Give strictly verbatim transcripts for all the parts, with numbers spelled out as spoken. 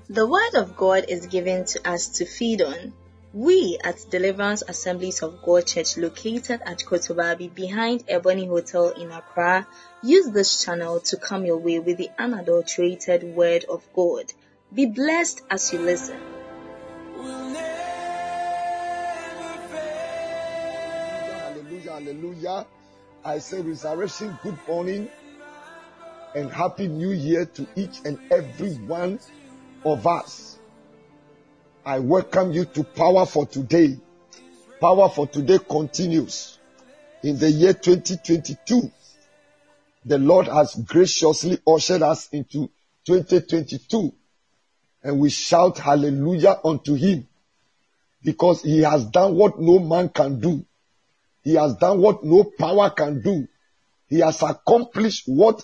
The Word of God is given to us to feed on. We at Deliverance Assemblies of God Church, located at Kotobabi behind Ebony Hotel in Accra, use this channel to come your way with the unadulterated Word of God. Be blessed as you listen. Hallelujah, hallelujah. I say resurrection, good morning and happy new year to each and every one of us. I welcome you to Power for Today. Power for Today continues in the year twenty twenty-two. The Lord has graciously ushered us into twenty twenty-two, and we shout hallelujah unto Him because He has done what no man can do. He has done what no power can do. He has accomplished what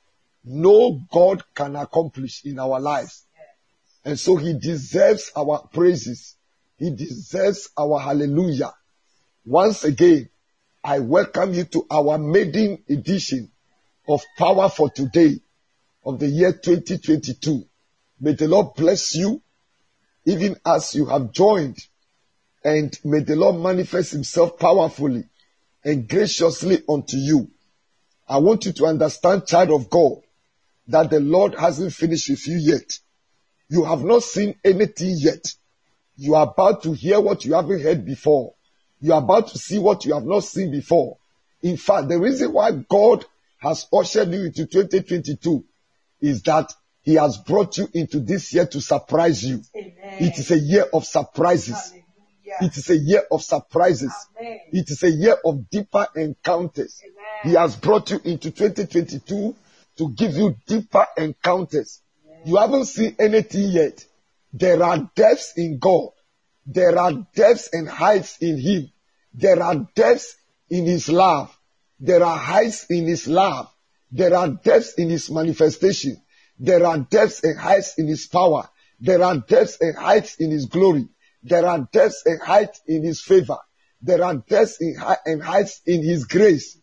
no God can accomplish in our lives. And so He deserves our praises. He deserves our hallelujah. Once again, I welcome you to our maiden edition of Power for Today of the year twenty twenty-two. May the Lord bless you even as you have joined, and may the Lord manifest Himself powerfully and graciously unto you. I want you to understand, child of God, that the Lord hasn't finished with you yet. You have not seen anything yet. You are about to hear what you haven't heard before. You are about to see what you have not seen before. In fact, the reason why God has ushered you into twenty twenty-two is that He has brought you into this year to surprise you. Amen. It is a year of surprises. Hallelujah. It is a year of surprises. Amen. It is a year of deeper encounters. Amen. He has brought you into twenty twenty-two to give you deeper encounters. You haven't seen anything yet. There are depths in God. There are depths and heights in Him. There are depths in His love. There are heights in His love. There are depths in His manifestation. There are depths and heights in His power. There are depths and heights in His glory. There are depths and heights in His favor. There are depths and heights in His grace.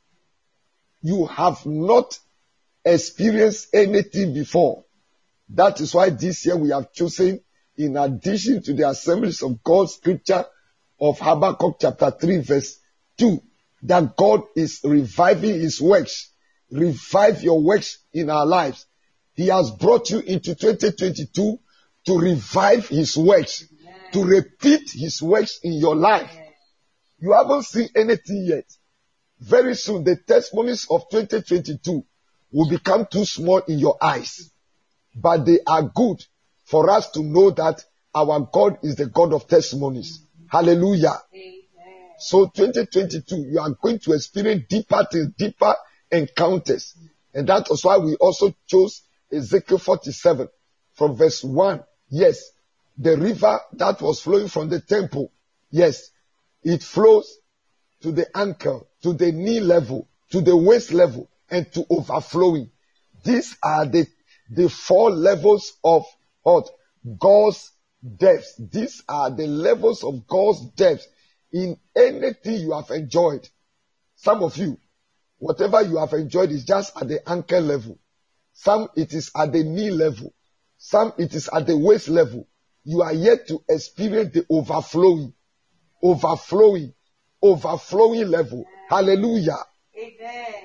You have not experienced anything before. That is why this year we have chosen, in addition to the Assemblies of God scripture of Habakkuk chapter three verse two, that God is reviving His works. Revive your works in our lives. He has brought you into twenty twenty-two to revive His works, Amen. To repeat His works in your life. Amen. You haven't seen anything yet. Very soon the testimonies of twenty twenty-two will become too small in your eyes. But they are good for us to know that our God is the God of testimonies. Mm-hmm. Hallelujah. Amen. So twenty twenty-two, you are going to experience deeper things, deeper encounters. Mm-hmm. And that is why we also chose Ezekiel forty-seven from verse one. Yes, the river that was flowing from the temple. Yes, it flows to the ankle, to the knee level, to the waist level, and to overflowing. These are the The four levels of what? God's depths. These are the levels of God's depths in anything you have enjoyed. Some of you, whatever you have enjoyed is just at the ankle level. Some it is at the knee level. Some it is at the waist level. You are yet to experience the overflowing, overflowing, overflowing level. Hallelujah. Amen.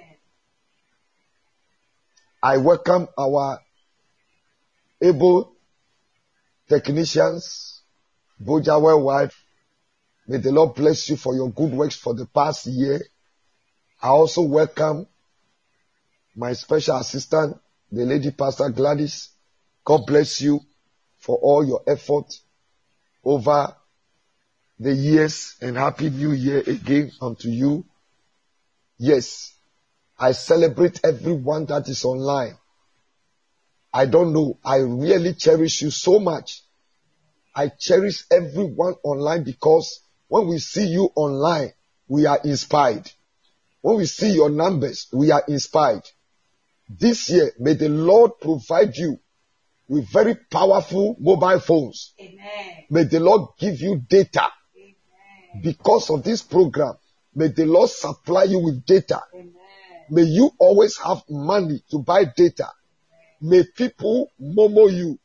I welcome our able technicians, Boja Worldwide. May the Lord bless you for your good works for the past year. I also welcome my special assistant, the Lady Pastor Gladys. God bless you for all your effort over the years, and Happy New Year again unto you. Yes, I celebrate everyone that is online. I don't know. I really cherish you so much. I cherish everyone online because when we see you online, we are inspired. When we see your numbers, we are inspired. This year, may the Lord provide you with very powerful mobile phones. Amen. May the Lord give you data. Amen. Because of this program, may the Lord supply you with data. Amen. May you always have money to buy data. May people momo you.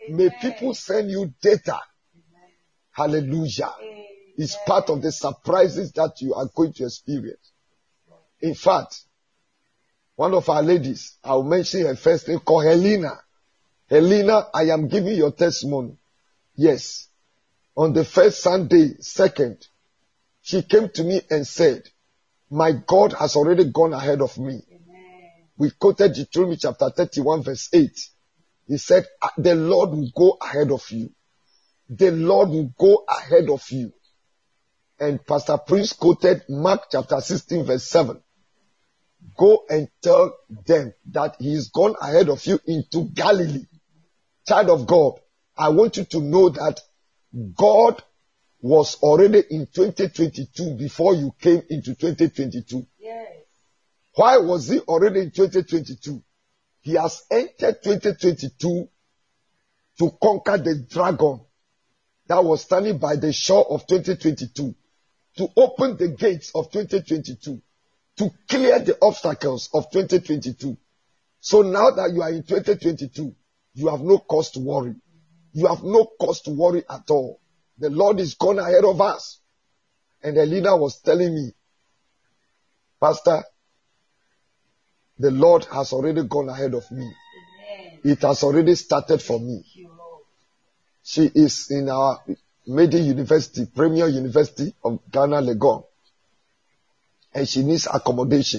May people send you data. Hallelujah. It's part of the surprises that you are going to experience. In fact, one of our ladies, I'll mention her first name, called Helena. Helena, I am giving your testimony. Yes. On the first Sunday, second, she came to me and said, my God has already gone ahead of me. Amen. We quoted Deuteronomy chapter thirty-one verse eight. He said, the Lord will go ahead of you. The Lord will go ahead of you. And Pastor Prince quoted Mark chapter sixteen verse seven. Go and tell them that he is gone ahead of you into Galilee. Child of God, I want you to know that God was already in twenty twenty-two before you came into twenty twenty-two. Yes. Why was he already in twenty twenty-two? He has entered twenty twenty-two to conquer the dragon that was standing by the shore of twenty twenty-two, to open the gates of twenty twenty-two, to clear the obstacles of twenty twenty-two. So now that you are in twenty twenty-two, you have no cause to worry. You have no cause to worry at all. The Lord is gone ahead of us. And Elena was telling me, Pastor, the Lord has already gone ahead of me. Amen. It has already started for me. She is in our Medi University, Premier University of Ghana, Legon. And she needs accommodation.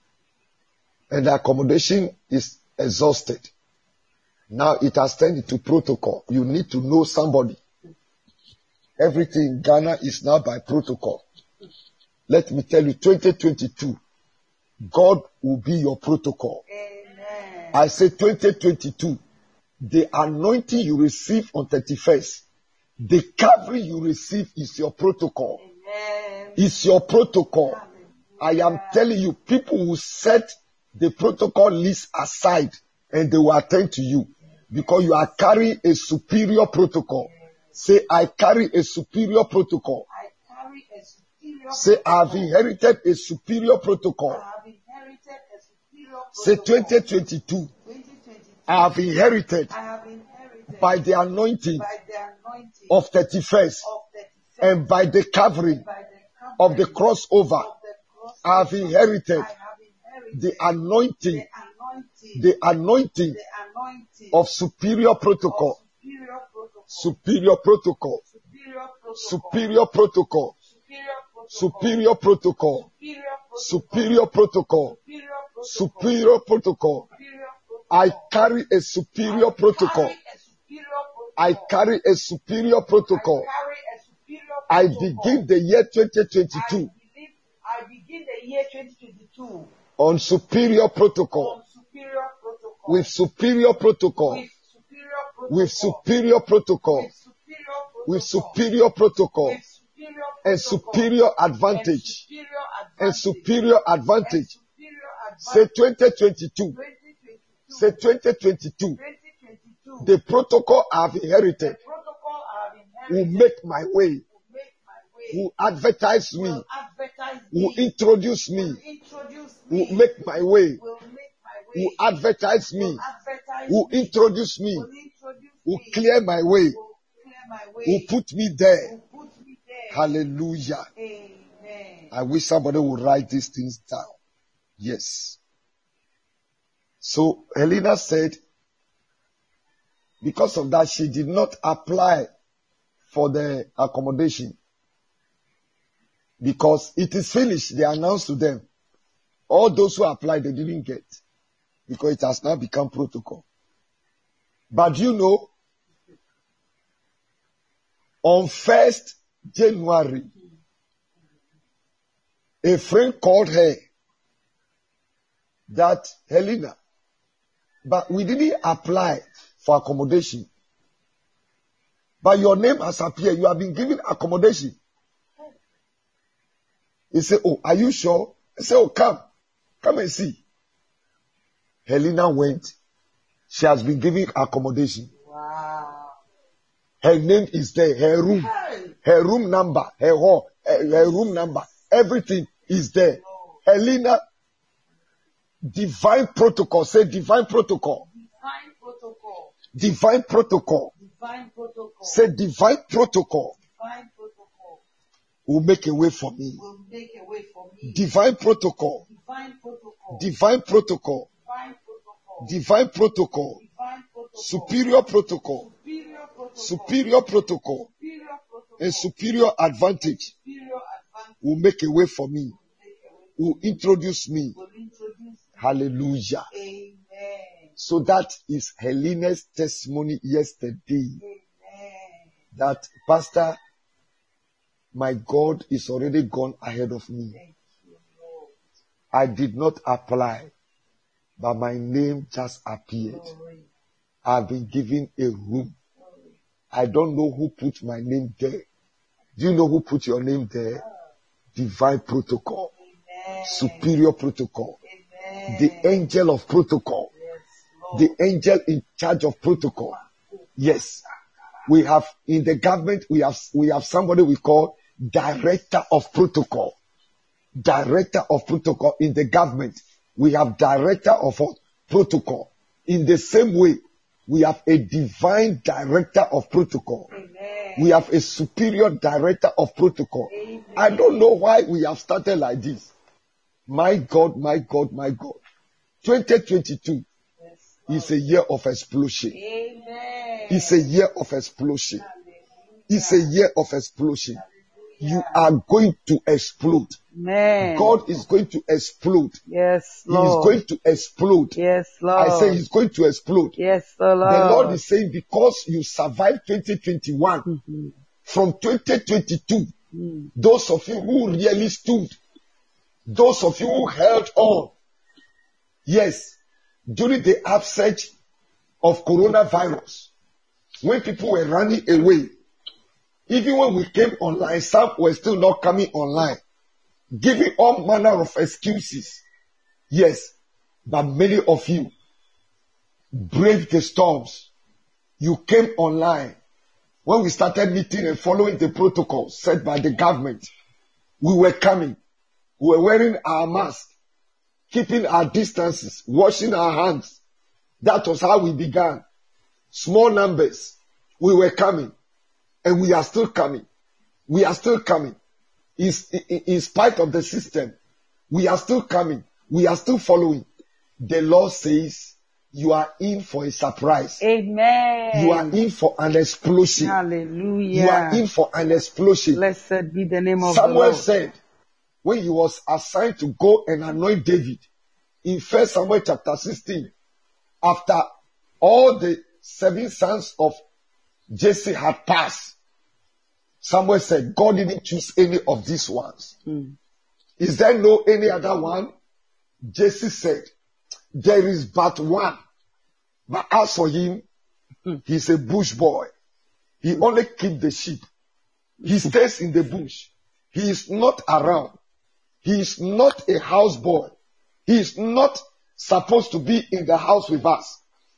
And the accommodation is exhausted. Now it has turned into protocol. You need to know somebody. Everything in Ghana is now by protocol. Let me tell you, twenty twenty-two, God will be your protocol. Amen. I say twenty twenty-two, the anointing you receive on thirty-first, the covering you receive is your protocol. Amen. It's your protocol. Amen. I am telling you, people will set the protocol list aside and they will attend to you because you are carrying a superior protocol. Say, I carry a superior protocol. I carry a superior Say, I have inherited a superior protocol. I have inherited a superior protocol. Say, twenty twenty-two. I have inherited, I have inherited by the anointing, by the anointing of thirty-first, of thirty-first and by the covering, by the covering of the crossover. Of the crossover I have inherited, I have inherited the anointing, the anointing, the anointing, the anointing of superior protocol. Superior protocol. Superior protocol. Superior protocol. Superior protocol. Superior protocol. I carry a superior protocol. I carry a superior protocol. I begin the year twenty twenty-two. I begin the year twenty twenty-two on superior protocol. With superior protocol. With superior protocol, with superior protocol, and superior advantage, and superior advantage. Say twenty twenty-two. Say twenty twenty-two. The protocol I have inherited will make my way, will advertise me, will introduce me, will make my way, will advertise me, will introduce me, will clear my way, will put me there. Hallelujah. Amen. I wish somebody would write these things down. Yes. So Helena said, because of that, she did not apply for the accommodation. Because it is finished, they announced to them. All those who applied, they didn't get. Because it has now become protocol. But you know, on first January, a friend called her that, Helena, but we didn't apply for accommodation. But your name has appeared. You have been given accommodation. He said, oh, are you sure? I said, oh, come. Come and see. Helena went. She has been given accommodation. Wow. Her name is there. Her room. Her room number. Her hall. Her, her room number. Everything is there. Helena, divine protocol. Say divine protocol. Divine protocol. Divine protocol. Divine protocol. Say divine protocol Divine protocol will make a way for me. will make a way for me. Divine protocol. Divine protocol. Divine protocol. Divine protocol. Divine protocol. Divine protocol. Superior protocol. Superior protocol. Superior protocol. Superior protocol. And superior advantage Superior advantage will make a way for me. will make a way. Will introduce me. Will introduce. Hallelujah. Amen. So that is Helena's testimony yesterday. Amen. That Pastor, my God is already gone ahead of me. Thank you, Lord. I did not apply, but my name just appeared. Glory. I've been given a room. Glory. I don't know who put my name there. Do you know who put your name there? Divine protocol. Amen. Superior protocol. Amen. The angel of protocol. Yes, Lord. The angel in charge of protocol. Yes. We have in the government, we have we have somebody we call director of protocol. Director of protocol in the government. We have director of what? Protocol. In the same way, we have a divine director of protocol. Amen. We have a superior director of protocol. Amen. I don't know why we have started like this. My God, my God, my God. twenty twenty-two Yes, is a year of explosion. Amen. It's a year of explosion. Hallelujah. It's a year of explosion. You are going to explode. Amen. God is going to explode. Yes, He is Lord. going to explode. Yes, Lord. I say he's going to explode. Yes, the Lord. The Lord is saying because you survived twenty twenty-one, Mm-hmm. from twenty twenty-two, Mm. those of you who really stood, those of you who held on, yes, during the upsurge of coronavirus, when people were running away, even when we came online, some were still not coming online, giving all manner of excuses. Yes, but many of you braved the storms. You came online. When we started meeting and following the protocols set by the government, we were coming. We were wearing our masks, keeping our distances, washing our hands. That was how we began. Small numbers. We were coming. And we are still coming. We are still coming. In, in, in spite of the system, we are still coming. We are still following. The Lord says, you are in for a surprise. Amen. You are in for an explosion. Hallelujah. You are in for an explosion. Blessed be the name of Samuel the Lord. said, when he was assigned to go and anoint David, in First Samuel chapter sixteen, after all the seven sons of Jesse had passed, Samuel said, God didn't choose any of these ones. Mm. Is there no any other one? Jesse said, there is but one. But as for him, he's a bush boy. He only keeps the sheep. He stays in the bush. He is not around. He is not a house boy. He is not supposed to be in the house with us.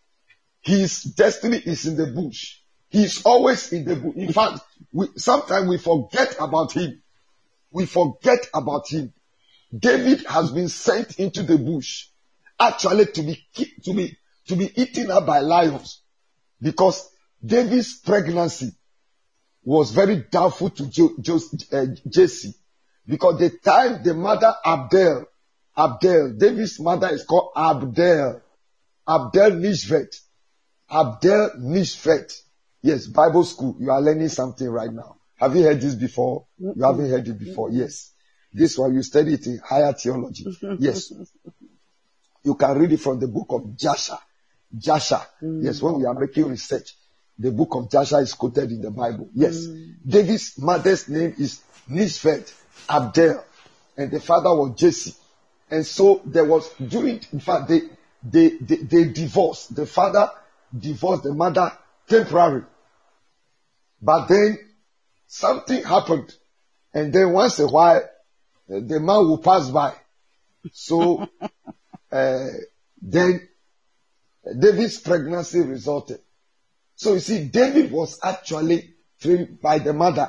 His destiny is in the bush. He is always in the bush. In fact, we, sometimes we forget about him. We forget about him. David has been sent into the bush, actually to be to be to be eaten up by lions, because David's pregnancy was very doubtful to jo- jo- uh, Jesse, because the time the mother Abdel, Abdel, David's mother is called Abdel, Abdel Nishvet, Abdel Nishvet. Yes, Bible school. You are learning something right now. Have you heard this before? You haven't heard it before. Yes. This one you study it in higher theology. Yes. You can read it from the book of Jasher. Jasher. Mm. Yes, when we are making research, the book of Jasher is quoted in the Bible. Yes. Mm. David's mother's name is Nishvet Abdel, and the father was Jesse. And so there was, during, in fact, they, they, they, they divorced. The father divorced the mother temporarily. But then something happened. And then once a while, the man will pass by. So, uh, then David's pregnancy resulted. So you see, David was actually trained by the mother.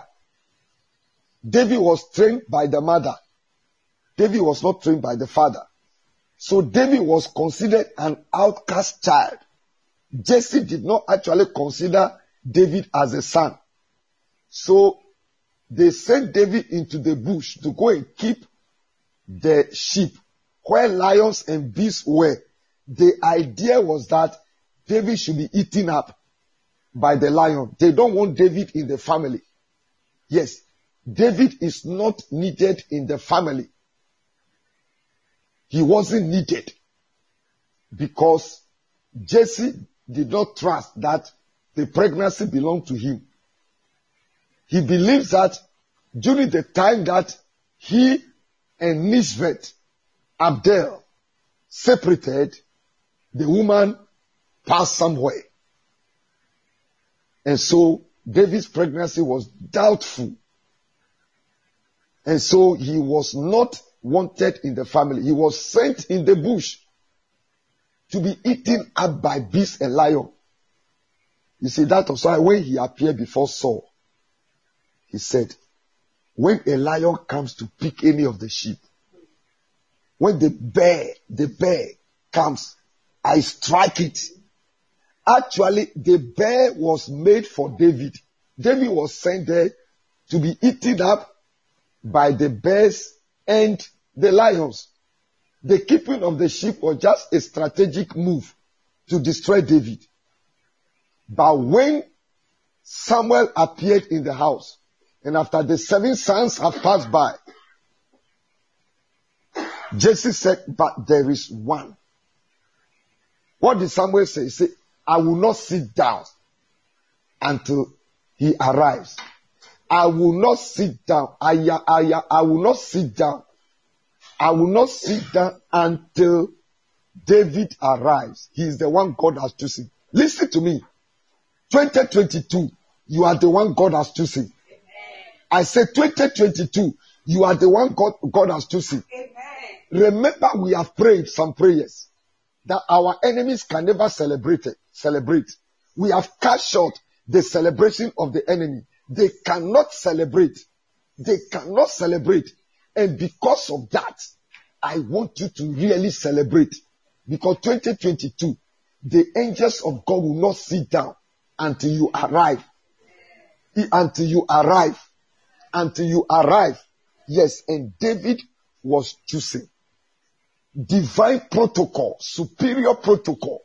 David was trained by the mother. David was not trained by the father. So David was considered an outcast child. Jesse did not actually consider David as a son. So they sent David into the bush to go and keep the sheep where lions and beasts were. The idea was that David should be eaten up by the lion. They don't want David in the family. Yes, David is not needed in the family. He wasn't needed because Jesse did not trust that the pregnancy belonged to him. He believes that during the time that he and Nishvet, Abdel, separated, the woman passed somewhere. And so David's pregnancy was doubtful. And so he was not wanted in the family. He was sent in the bush to be eaten up by beasts and lion. You see, that was why when he appeared before Saul, he said, when a lion comes to pick any of the sheep, when the bear, the bear comes, I strike it. Actually, the bear was made for David. David was sent there to be eaten up by the bears and the lions. The keeping of the sheep was just a strategic move to destroy David. But when Samuel appeared in the house, and after the seven sons have passed by, Jesse said, but there is one. What did Samuel say? He said, I will not sit down until he arrives. I will not sit down. I, I, I will not sit down. I will not sit down until David arrives. He is the one God has chosen. Listen to me. twenty twenty-two, you are the one God has chosen. I said twenty twenty-two, you are the one God, God has chosen. Remember, we have prayed some prayers that our enemies can never celebrate it, celebrate. We have cut short the celebration of the enemy. They cannot celebrate. They cannot celebrate. And because of that, I want you to really celebrate. Because twenty twenty-two, the angels of God will not sit down until you arrive. Until you arrive. Until you arrive. Yes, and David was chosen. Divine protocol, superior protocol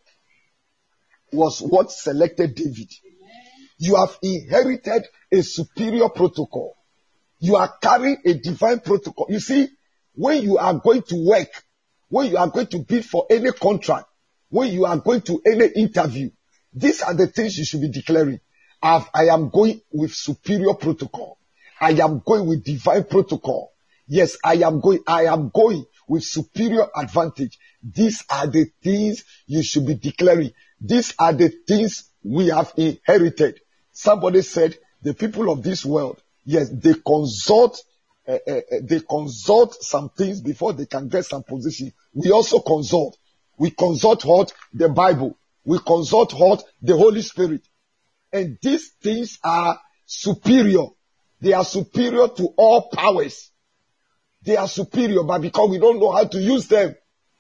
was what selected David. You have inherited a superior protocol. You are carrying a divine protocol. You see, when you are going to work, when you are going to bid for any contract, when you are going to any interview, these are the things you should be declaring. I've, I am going with superior protocol. I am going with divine protocol. Yes, I am going, I am going with superior advantage. These are the things you should be declaring. These are the things we have inherited. Somebody said, the people of this world, yes, they consult, uh, uh, they consult some things before they can get some position. We also consult. We consult what? The Bible. We consult what? The Holy Spirit. And these things are superior. They are superior to all powers. They are superior, but because we don't know how to use them.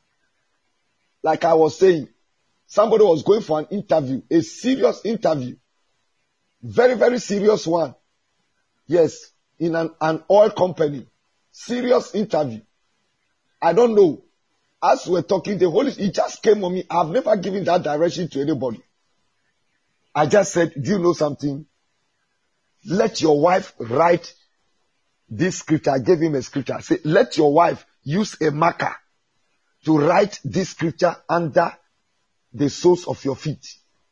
Like I was saying, somebody was going for an interview, a serious interview. Very, very serious one. Yes, in an, an oil company. Serious interview. I don't know. As we're talking, the Holy Spirit, it just came on me. I've never given that direction to anybody. I just said, do you know something? Let your wife write this scripture. I gave him a scripture. I said, let your wife use a marker to write this scripture under the soles of your feet.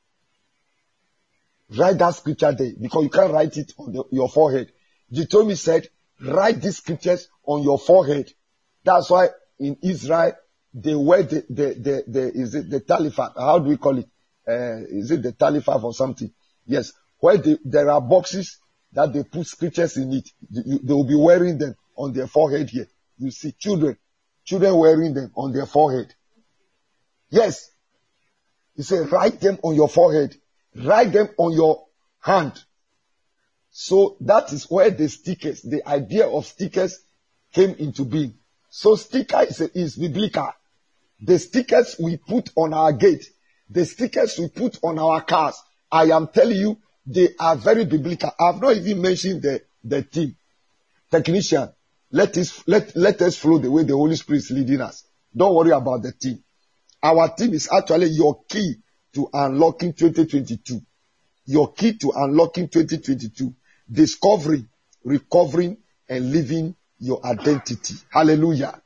Write that scripture there because you can't write it on the, your forehead. Deuteronomy said, write these scriptures on your forehead. That's why in Israel, they wear the, the, the, the is it the talifat? How do we call it? Uh, is it the talifat or something? Yes. Where they, there are boxes that they put scriptures in it. They, they will be wearing them on their forehead here. You see children, children wearing them on their forehead. Yes. He said, write them on your forehead. Write them on your hand. So that is where the stickers, the idea of stickers came into being. So sticker is, is biblical. The stickers we put on our gate, the stickers we put on our cars, I am telling you, they are very biblical. I've not even mentioned the, the team. Technician, let us, let, let us flow the way the Holy Spirit is leading us. Don't worry about the team. Our team is actually your key to unlocking twenty twenty-two. Your key to unlocking twenty twenty-two. Discovering, recovering, and living your identity. Hallelujah.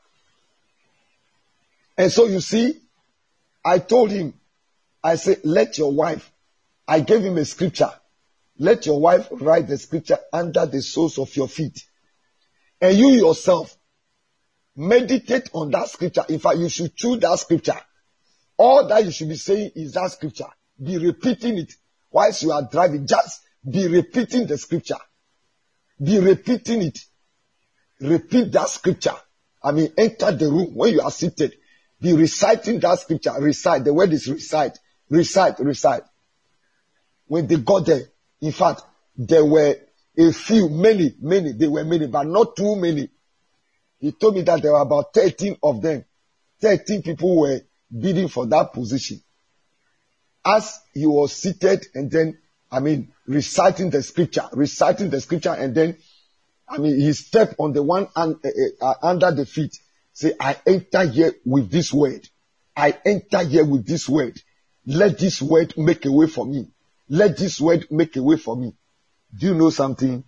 And so you see, I told him, I said, let your wife, I gave him a scripture. Let your wife write the scripture under the soles of your feet. And you yourself, meditate on that scripture. In fact, you should choose that scripture. All that you should be saying is that scripture. Be repeating it whilst you are driving. Just be repeating the scripture. Be repeating it. Repeat that scripture. I mean, enter the room when you are seated. Be reciting that scripture. Recite. The word is recite. Recite, recite. When they got there, in fact, there were a few, many, many. There were many, but not too many. He told me that there were about thirteen of them. thirteen people were bidding for that position. As he was seated and then, I mean, reciting the scripture, reciting the scripture and then, I mean, he stepped on the one un, uh, uh, under the feet. Say, I enter here with this word. I enter here with this word. Let this word make a way for me. Let this word make a way for me. Do you know something?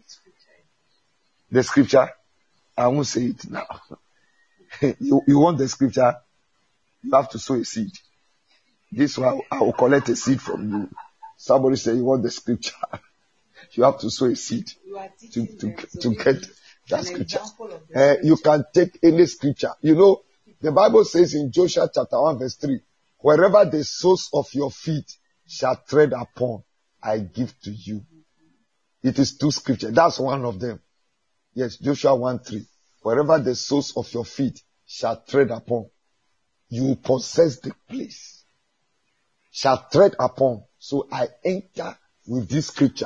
The scripture? I won't say it now. you, you want the scripture? You have to sow a seed. This one, I will collect a seed from you. Somebody say you want the scripture. You have to sow a seed to, to, to get that scripture. Uh, you can take any scripture. You know, the Bible says in Joshua chapter one verse three, wherever the soles of your feet shall tread upon, I give to you. It is two scriptures. That's one of them. Yes, Joshua one three. Wherever the soles of your feet shall tread upon, you possess the place. Shall tread upon. So I enter with this scripture.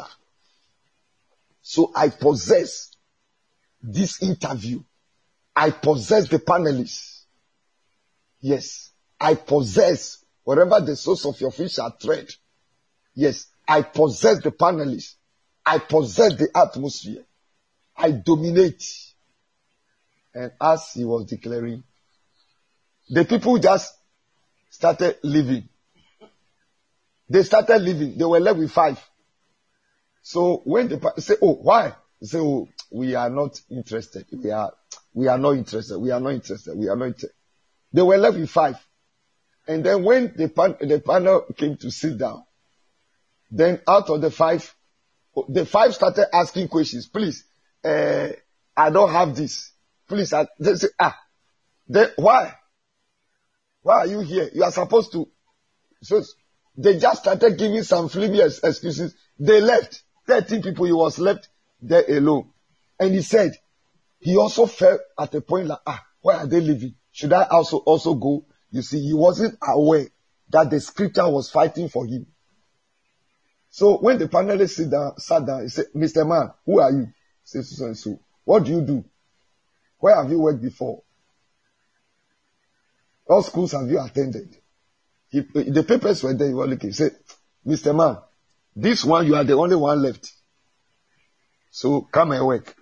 So I possess this interview. I possess the panelists. Yes. I possess wherever the source of your feet shall tread. Yes. I possess the panelists. I possess the atmosphere. I dominate. And as he was declaring, the people just started leaving. They started leaving. They were left with five. So when the say, oh, why? They say, oh, we are not interested. We are, we are not interested. We are not interested. We are not interested. They were left with five. And then when the pan, the panel came to sit down, then out of the five, the five started asking questions. Please, uh, I don't have this. Please, I, they say, ah, then why? Why are you here? You are supposed to. So they just started giving some flimsy excuses. They left. thirteen people, he was left there alone. And he said, he also felt at a point like, ah, why are they leaving? Should I also, also go? You see, he wasn't aware that the scripture was fighting for him. So when the panelists sit down, sat down, he said, Mister Man, who are you? He said, so and so. What do you do? Where have you worked before? What schools have you attended? He, the papers were there. He was looking. He said, Mister Man, this one, you are the only one left. So come and work.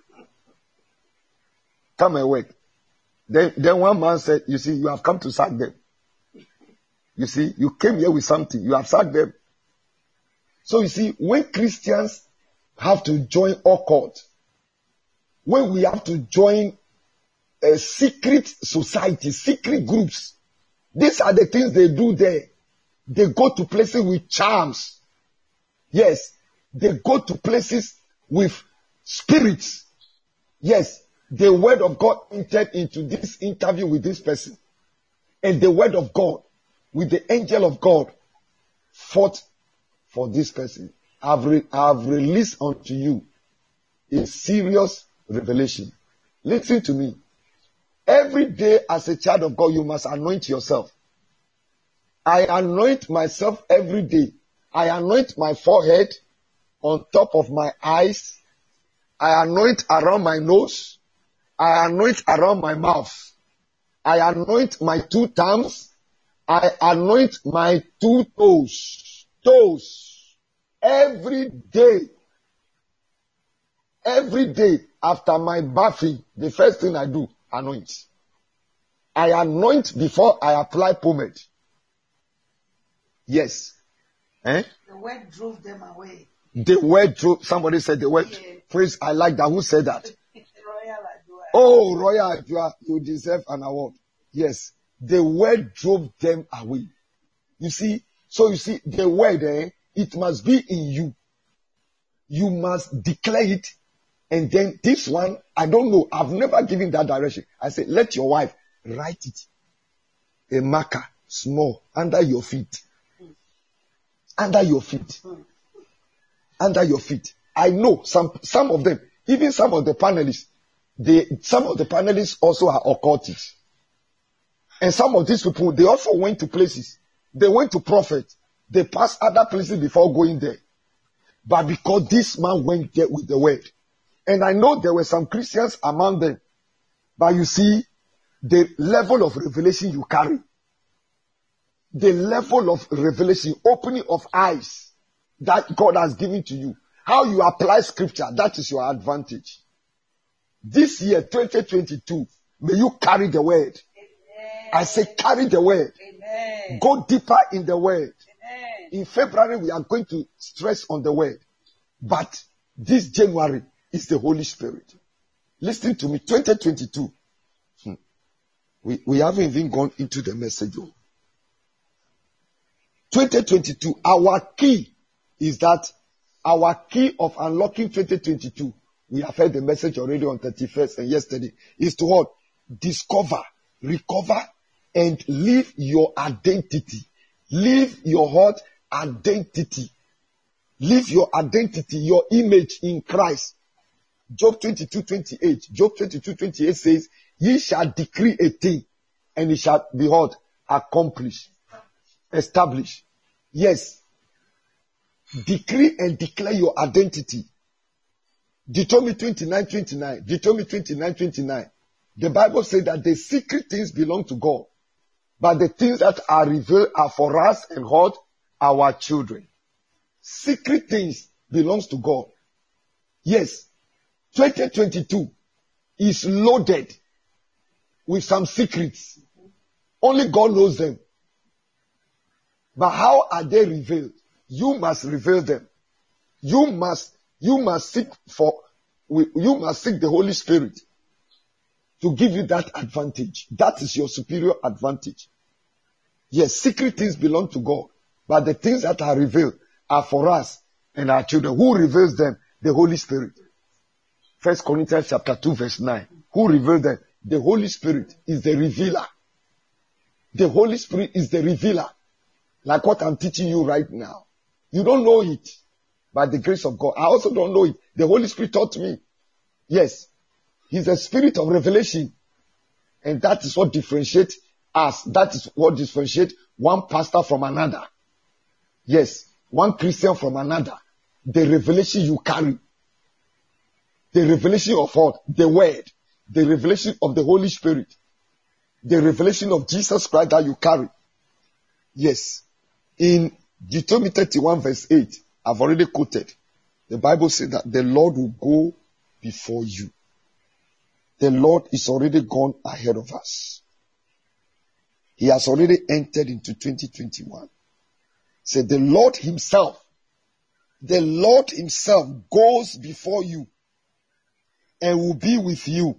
Come and work. Then, then one man said, you see, you have come to sack them. You see, you came here with something. You have sacked them. So you see, when Christians have to join occult, when we have to join a secret society, secret groups, these are the things they do there. They go to places with charms. Yes, they go to places with spirits. Yes, the word of God entered into this interview with this person. And the word of God, with the angel of God, fought for this person. I've, re- I've released unto you a serious revelation. Listen to me. Every day as a child of God, you must anoint yourself. I anoint myself every day. I anoint my forehead, on top of my eyes. I anoint around my nose. I anoint around my mouth. I anoint my two thumbs. I anoint my two toes. Toes. every day, every day after my bathing, the first thing I do, anoint. I anoint before I apply pomade. Yes. Eh? The word drove them away. The word drove, somebody said the word. Yeah. Praise, I like that. Who said that? Royal Adua. Oh, Royal Adua, you deserve an award. Yes. The word drove them away. You see, so you see, the word, eh, it must be in you. You must declare it. And then this one, I don't know. I've never given that direction. I say, let your wife write it. A marker, small, under your feet. Under your feet. Under your feet. I know some, some of them, even some of the panelists, they, some of the panelists also are occultists. And some of these people, they also went to places. They went to prophet. They passed other places before going there. But because this man went there with the word. And I know there were some Christians among them. But you see, the level of revelation you carry. The level of revelation, opening of eyes that God has given to you. How you apply scripture, that is your advantage. This year, twenty twenty-two, may you carry the word. Amen. I say carry the word. Amen. Go deeper in the word. Amen. In February, we are going to stress on the word. But this January is the Holy Spirit. Listen to me, twenty twenty-two. Hmm. We, we haven't even gone into the message. twenty twenty-two, our key is that our key of unlocking twenty twenty-two, we have heard the message already on thirty-first and yesterday, is to what? Discover, recover, and live your identity. Live your heart identity. Live your identity, your image in Christ. Job twenty-two twenty-eight. Job twenty-two twenty-eight says, ye shall decree a thing, and it shall be what? Accomplished. Established. Yes. Decree and declare your identity. Deuteronomy twenty-nine twenty-nine. Deuteronomy twenty-nine twenty-nine. The Bible says that the secret things belong to God, but the things that are revealed are for us and what? Our children. Secret things belongs to God. Yes. twenty twenty-two is loaded with some secrets. Only God knows them. But how are they revealed? You must reveal them. You must, you must seek for, you must seek the Holy Spirit to give you that advantage. That is your superior advantage. Yes, secret things belong to God, but the things that are revealed are for us and our children. Who reveals them? The Holy Spirit. First Corinthians chapter two verse nine. Who revealed them? The Holy Spirit is the revealer. The Holy Spirit is the revealer. Like what I'm teaching you right now. You don't know it by the grace of God. I also don't know it. The Holy Spirit taught me. Yes. He's a spirit of revelation. And that is what differentiates us. That is what differentiates one pastor from another. Yes. One Christian from another. The revelation you carry. The revelation of what? The word. The revelation of the Holy Spirit. The revelation of Jesus Christ that you carry. Yes. In Deuteronomy thirty-one verse eight, I've already quoted. The Bible says that the Lord will go before you. The Lord is already gone ahead of us. He has already entered into twenty twenty-one. Say the Lord himself, the Lord himself goes before you and will be with you.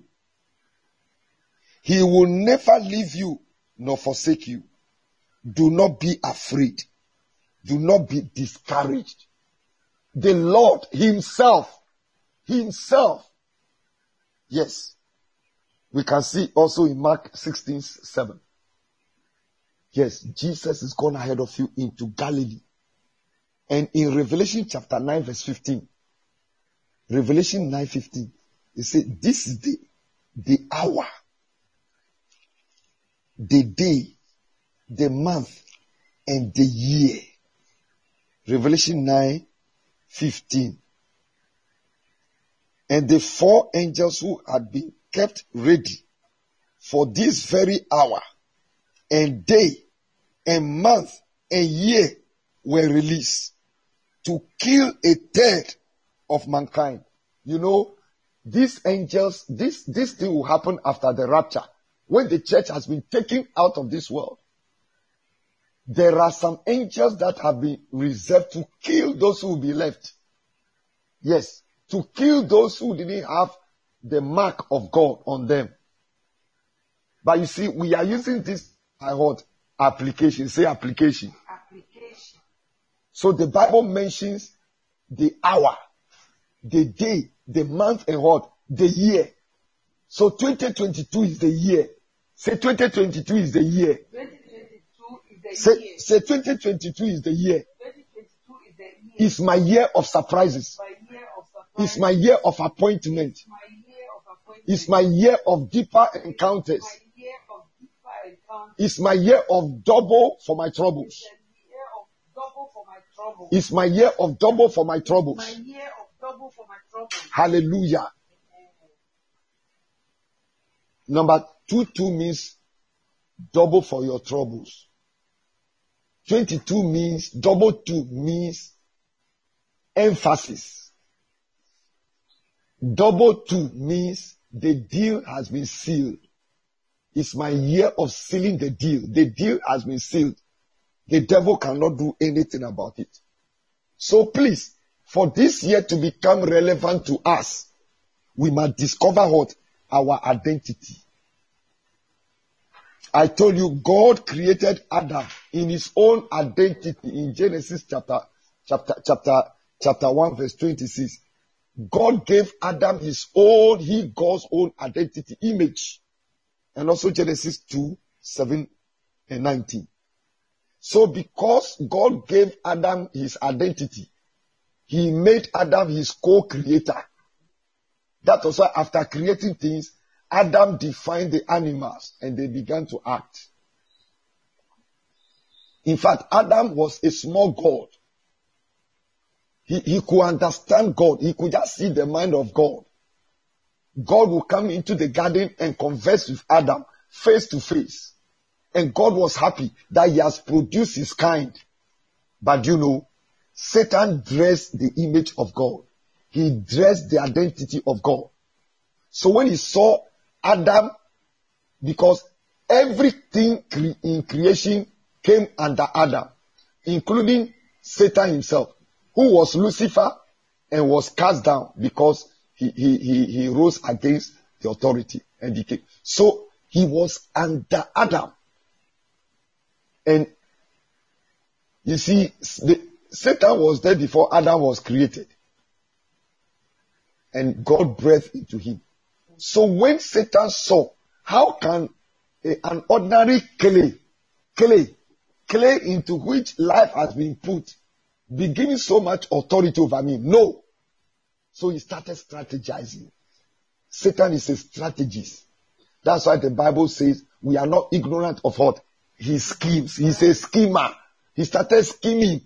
He will never leave you nor forsake you. Do not be afraid. Do not be discouraged. The Lord himself, himself. Yes. We can see also in Mark sixteen seven. Yes, Jesus is gone ahead of you into Galilee. And in Revelation chapter nine verse fifteen, Revelation nine fifteen, it says, this is the, the hour, the day, the month, and the year. Revelation nine fifteen. And the four angels who had been kept ready for this very hour, and day, and month, and year were released. to kill a third of mankind. You know, these angels, this, this thing will happen after the rapture. When the church has been taken out of this world, there are some angels that have been reserved to kill those who will be left. Yes, to kill those who didn't have the mark of God on them. But you see, we are using this, I heard, application. Say application. Application. So the Bible mentions the hour, the day, the month, and what? The year. So twenty twenty-two is the year. Say twenty twenty-two is the year. twenty twenty-two is the Say, year. say twenty twenty-two is the year. twenty twenty-two is the year. It's my year of surprises. My year of surprise. It's my year of appointment. My year of appointment. It's my year of deeper encounters. My year of deeper encounters. It's my year of double for my troubles. It's the year of double for my trouble. It's my year of double for my troubles. My year of double for my trouble. Hallelujah. Number two, two means double for your troubles. twenty-two means, double two means emphasis. Double two means the deal has been sealed. It's my year of sealing the deal. The deal has been sealed. The devil cannot do anything about it. So please, for this year to become relevant to us, we must discover what? Our identity. I told you God created Adam in his own identity in Genesis chapter, chapter, chapter, chapter one verse twenty-six. God gave Adam his own, he, God's own identity, image. And also Genesis two, seven and nineteen. So because God gave Adam his identity, he made Adam his co-creator. That was why after creating things, Adam defined the animals and they began to act. In fact, Adam was a small God. He, he could understand God. He could just see the mind of God. God would come into the garden and converse with Adam face to face. And God was happy that he has produced his kind. But you know, Satan dressed the image of God. He dressed the identity of God. So when he saw Adam, because everything cre- in creation came under Adam, including Satan himself, who was Lucifer and was cast down because he, he, he, he rose against the authority and decay. So he was under Adam. And you see, the, Satan was there before Adam was created. And God breathed into him. So when Satan saw, how can a, an ordinary clay, clay, clay into which life has been put, be giving so much authority over me? No. So he started strategizing. Satan is a strategist. That's why the Bible says we are not ignorant of what? His schemes. He's a schemer. He started scheming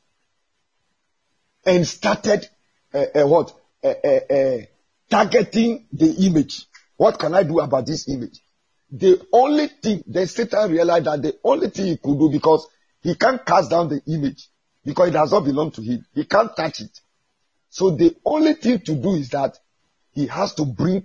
and started uh, uh, what? Uh, uh, uh, targeting the image. What can I do about this image? The only thing, then Satan realized that the only thing he could do, because he can't cast down the image, because it does not belong to him. He can't touch it. So the only thing to do is that he has to bring,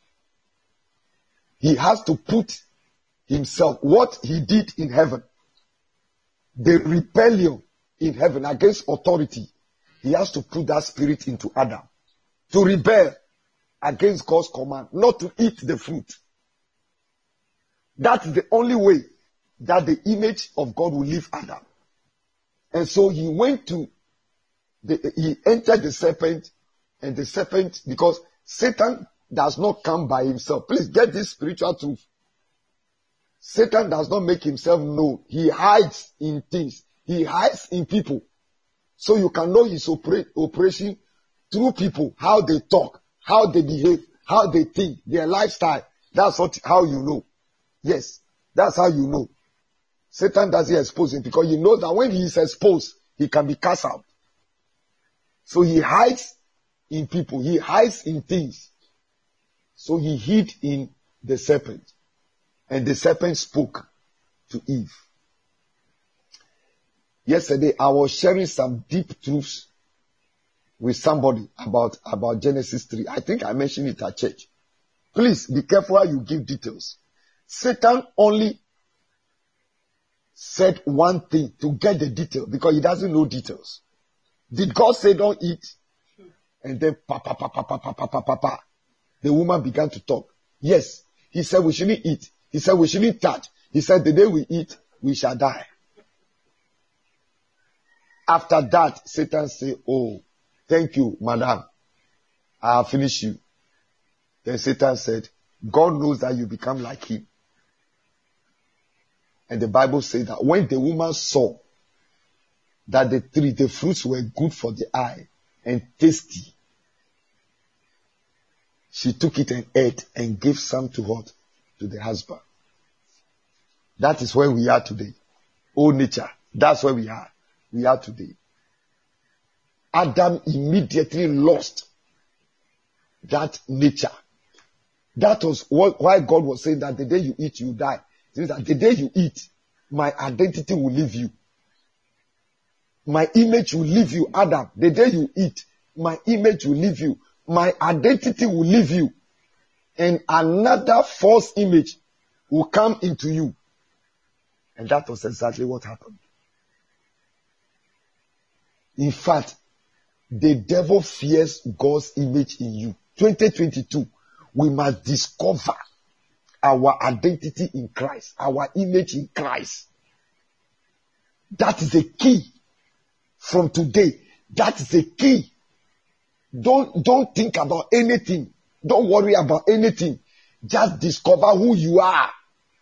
he has to put himself, what he did in heaven, the rebellion in heaven against authority, he has to put that spirit into Adam. To rebel against God's command, not to eat the fruit. That's the only way that the image of God will leave Adam. And so he went to, the, he entered the serpent, and the serpent, because Satan does not come by himself. Please get this spiritual truth. Satan does not make himself known. He hides in things. He hides in people. So you can know his opera- operation through people, how they talk, how they behave, how they think, their lifestyle. That's what, how you know. Yes, that's how you know. Satan doesn't expose him because you know that when he is exposed, he can be cast out. So he hides in people. He hides in things. So he hid in the serpent. And the serpent spoke to Eve. Yesterday, I was sharing some deep truths with somebody about, about Genesis three. I think I mentioned it at church. Please be careful how you give details. Satan only said one thing to get the detail because he doesn't know details. Did God say don't eat? And then pa pa pa pa pa pa pa pa pa pa. The woman began to talk. Yes, he said we shouldn't eat. He said we shouldn't touch. He said the day we eat, we shall die. After that, Satan said, oh, thank you, madam. I have finished you. Then Satan said, God knows that you become like him. And the Bible says that when the woman saw that the tree, the fruits were good for the eye and tasty, she took it and ate and gave some to her, to the husband. That is where we are today. Old nature. That's where we are. We are today. Adam immediately lost that nature. That was what, why God was saying that the day you eat, you die. It means that the day you eat, my identity will leave you. My image will leave you, Adam. The day you eat, my image will leave you. My identity will leave you. And another false image will come into you. And that was exactly what happened. In fact, the devil fears God's image in you. twenty twenty-two, we must discover our identity in Christ, our image in Christ. That is the key. From today, that is the key. Don't, don't think about anything. Don't worry about anything. Just discover who you are.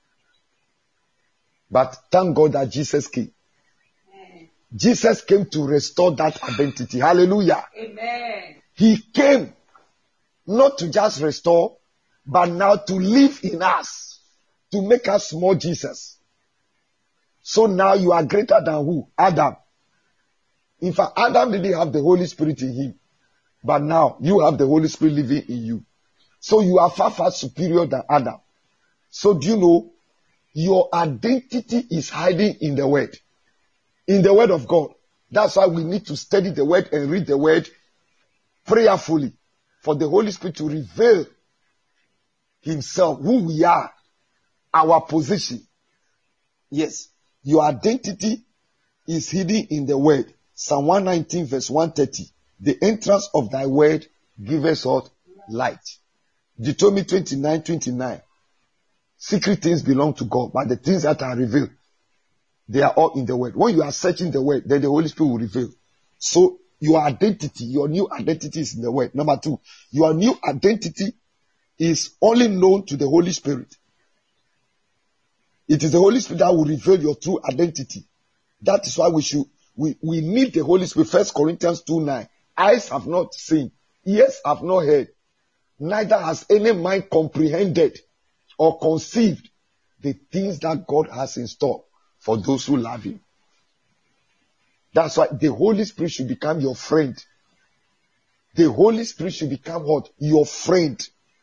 But thank God that Jesus came. Amen. Jesus came to restore that identity. Hallelujah. Amen. He came not to just restore, but now to live in us, to make us more Jesus. So now you are greater than who? Adam. In fact, Adam didn't have the Holy Spirit in him. But now you have the Holy Spirit living in you. So you are far, far superior than Adam. So do you know, your identity is hiding in the Word. In the Word of God. That's why we need to study the Word and read the Word prayerfully. For the Holy Spirit to reveal Himself, who we are, our position. Yes, your identity is hidden in the Word. Psalm one nineteen verse one thirty. The entrance of thy word giveth us light. Deuteronomy twenty-nine twenty-nine. Secret things belong to God, but the things that are revealed, they are all in the word. When you are searching the word, then the Holy Spirit will reveal. So your identity, your new identity is in the word. Number two, your new identity is only known to the Holy Spirit. It is the Holy Spirit that will reveal your true identity. That is why we should, we, we need the Holy Spirit. First Corinthians two nine. Eyes have not seen, ears have not heard, neither has any mind comprehended or conceived the things that God has in store for those who love Him. That's why the Holy Spirit should become your friend. The Holy Spirit should become what? Your friend.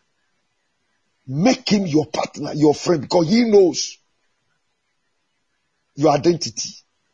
Make Him your partner, your friend, because He knows your identity.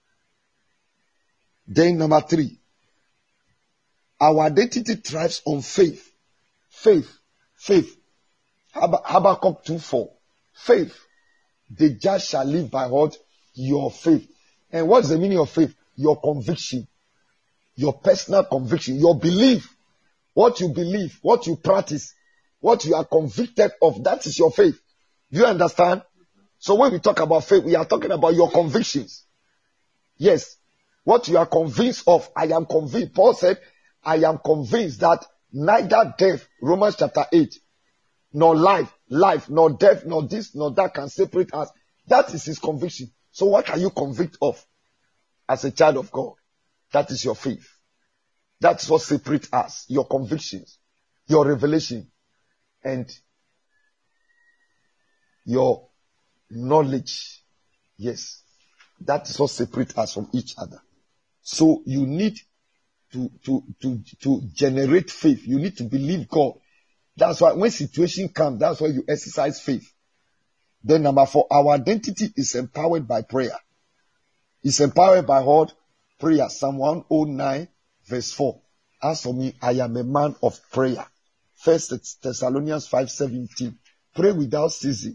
Then number three, our identity thrives on faith. Faith. Faith. Hab- Habakkuk two four. Faith. The just shall live by what? Your faith. And what's the meaning of faith? Your conviction. Your personal conviction. Your belief. What you believe. What you practice. What you are convicted of. That is your faith. Do you understand? So when we talk about faith, we are talking about your convictions. Yes. What you are convinced of. I am convinced. Paul said, I am convinced that neither death, Romans chapter eight, nor life, life, nor death, nor this, nor that can separate us. That is his conviction. So what are you convict of as a child of God? That is your faith. That's what separates us. Your convictions, your revelation, and your knowledge. Yes. That is what separates us from each other. So you need To, to, to, to generate faith. You need to believe God. That's why when situation comes, that's why you exercise faith. Then number four, our identity is empowered by prayer. It's empowered by what? Prayer. Psalm one oh nine verse four. As for me, I am a man of prayer. First Thessalonians five seventeen. Pray without ceasing.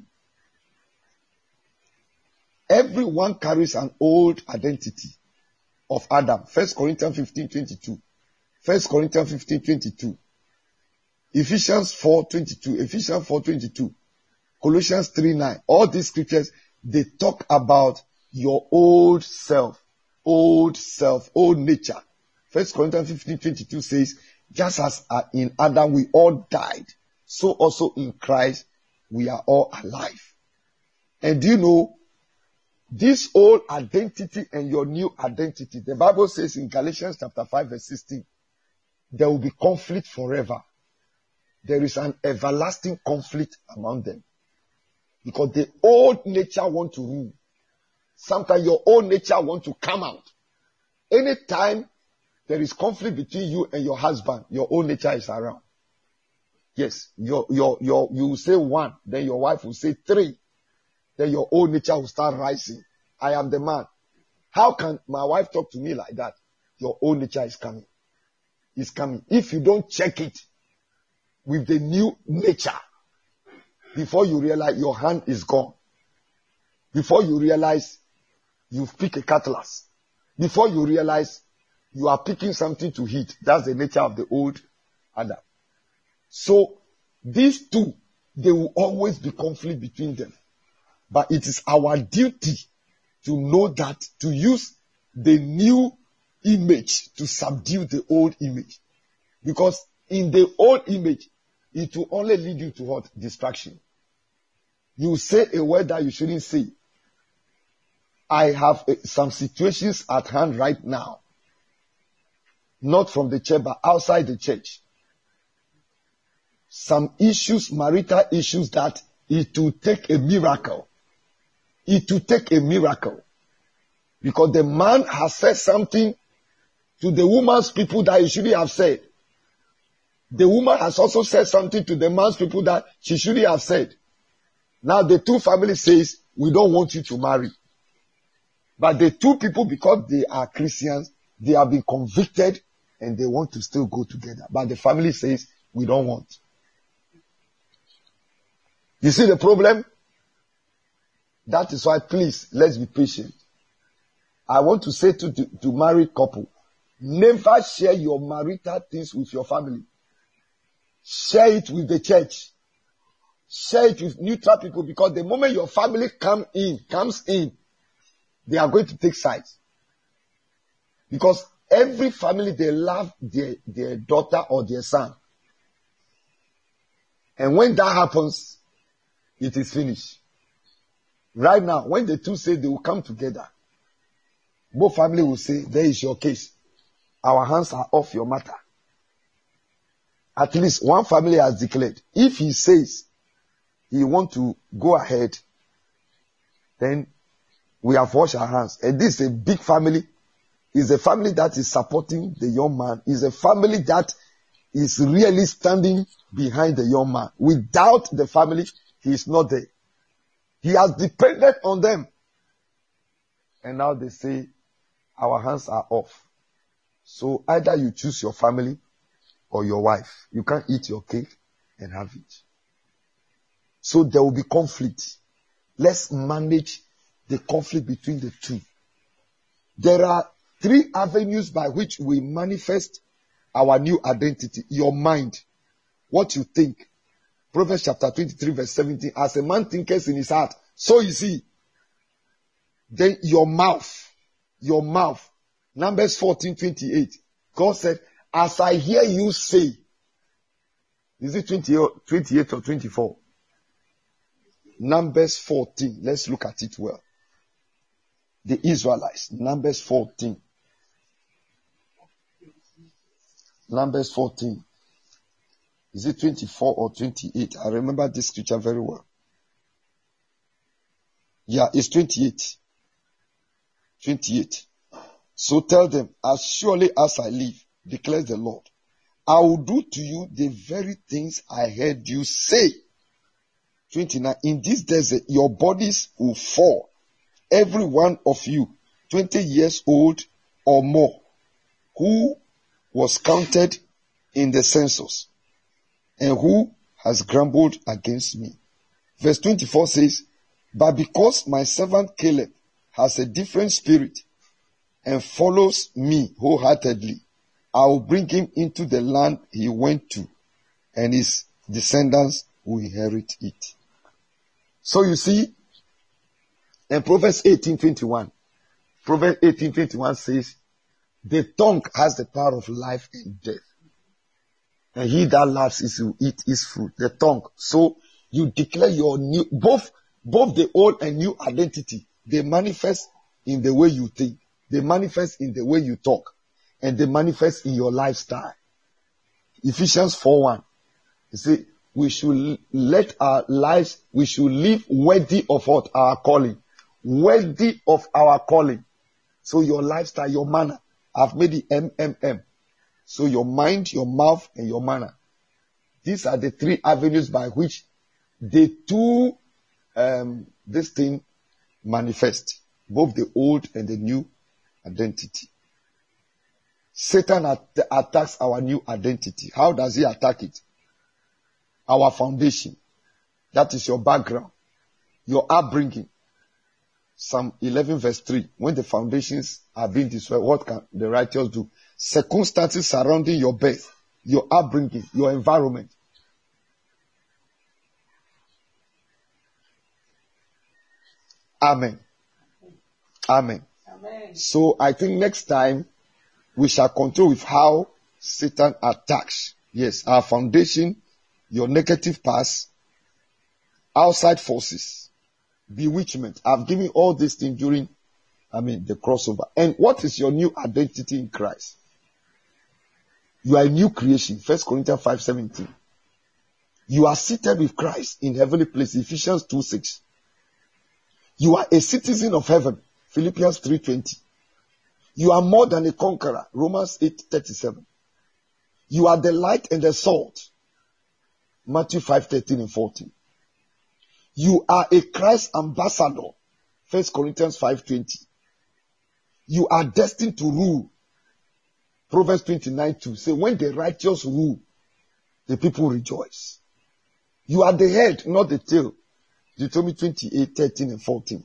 Everyone carries an old identity of Adam. First Corinthians fifteen twenty-two. First Corinthians fifteen twenty-two. Ephesians four twenty-two. Ephesians four twenty-two. Colossians three nine. All these scriptures, they talk about your old self. Old self. Old nature. First Corinthians fifteen twenty-two says, just as in Adam we all died, so also in Christ we are all alive. And do you know, this old identity and your new identity, the Bible says in Galatians chapter five verse sixteen, there will be conflict forever. There is an everlasting conflict among them. Because the old nature want to rule. Sometimes your old nature want to come out. Anytime there is conflict between you and your husband, your old nature is around. Yes, your, your, your, you will say one, then your wife will say three. Then your old nature will start rising. I am the man. How can my wife talk to me like that? Your old nature is coming. It's coming. If you don't check it with the new nature, before you realize your hand is gone, before you realize you've picked a cutlass, before you realize you are picking something to hit, that's the nature of the old Adam. So these two, there will always be conflict between them. But it is our duty to know that, to use the new image to subdue the old image. Because in the old image, it will only lead you to what? Distraction. You say a word that you shouldn't say. I have uh, some situations at hand right now. Not from the church, but outside the church. Some issues, marital issues, that it will take a miracle. It will take a miracle. Because the man has said something to the woman's people that he shouldn't have said. The woman has also said something to the man's people that she shouldn't have said. Now the two families says, we don't want you to marry. But the two people, because they are Christians, they have been convicted and they want to still go together. But the family says, we don't want. You see the problem? That is why, please, let's be patient. I want to say to, to, to married couple, never share your marital things with your family. Share it with the church. Share it with neutral people, because the moment your family come in, comes in, they are going to take sides. Because every family, they love their, their daughter or their son. And when that happens, it is finished. Right now, when the two say they will come together, both family will say, there is your case. Our hands are off your matter. At least one family has declared, if he says he want to go ahead, then we have washed our hands. And this is a big family. It's a family that is supporting the young man. It's a family that is really standing behind the young man. Without the family, he is not there. He has depended on them. And now they say, our hands are off. So either you choose your family or your wife. You can't eat your cake and have it. So there will be conflict. Let's manage the conflict between the two. There are three avenues by which we manifest our new identity. Your mind, what you think. Proverbs chapter twenty-three verse seventeen, as a man thinketh in his heart, so is he. Then your mouth, your mouth. Numbers fourteen twenty-eight. God said, as I hear you say, is it twenty-eight or twenty-four? Numbers fourteen. Let's look at it well. The Israelites. Numbers fourteen. Numbers fourteen. Is it twenty-four or twenty-eight? I remember this scripture very well. Yeah, it's twenty-eight. twenty-eight. So tell them, as surely as I live, declares the Lord, I will do to you the very things I heard you say. twenty-nine. In this desert, your bodies will fall, every one of you, twenty years old or more, who was counted in the census, and who has grumbled against me? Verse twenty-four says, but because my servant Caleb has a different spirit and follows me wholeheartedly, I will bring him into the land he went to, and his descendants will inherit it. So you see, in Proverbs eighteen twenty-one, Proverbs eighteen twenty-one says, the tongue has the power of life and death, and he that loves is to eat his fruit. The tongue. So you declare your new, both, both the old and new identity. They manifest in the way you think. They manifest in the way you talk. And they manifest in your lifestyle. Ephesians four one. You see, we should let our lives, we should live worthy of what? Our calling. Worthy of our calling. So your lifestyle, your manner. I've made it M M M. So your mind, your mouth, and your manner. These are the three avenues by which the two, um, this thing manifest. Both the old and the new identity. Satan at- attacks our new identity. How does he attack it? Our foundation. That is your background. Your upbringing. Psalm eleven verse three. When the foundations are being destroyed, what can the righteous do? Circumstances surrounding your birth, your upbringing, your environment. Amen. Amen. Amen. So I think next time we shall continue with how Satan attacks. Yes, our foundation, your negative past, outside forces, bewitchment. I've given all these things during, I mean, the crossover. And what is your new identity in Christ? You are a new creation. First Corinthians five seventeen. You are seated with Christ in heavenly places. Ephesians two six. You are a citizen of heaven. Philippians three twenty. You are more than a conqueror. Romans eight thirty-seven. You are the light and the salt. Matthew five thirteen and fourteen. You are a Christ ambassador. First Corinthians five twenty. You are destined to rule. Proverbs twenty-nine two. Say, when the righteous rule, the people rejoice. You are the head, not the tail. Deuteronomy twenty-eight thirteen and fourteen.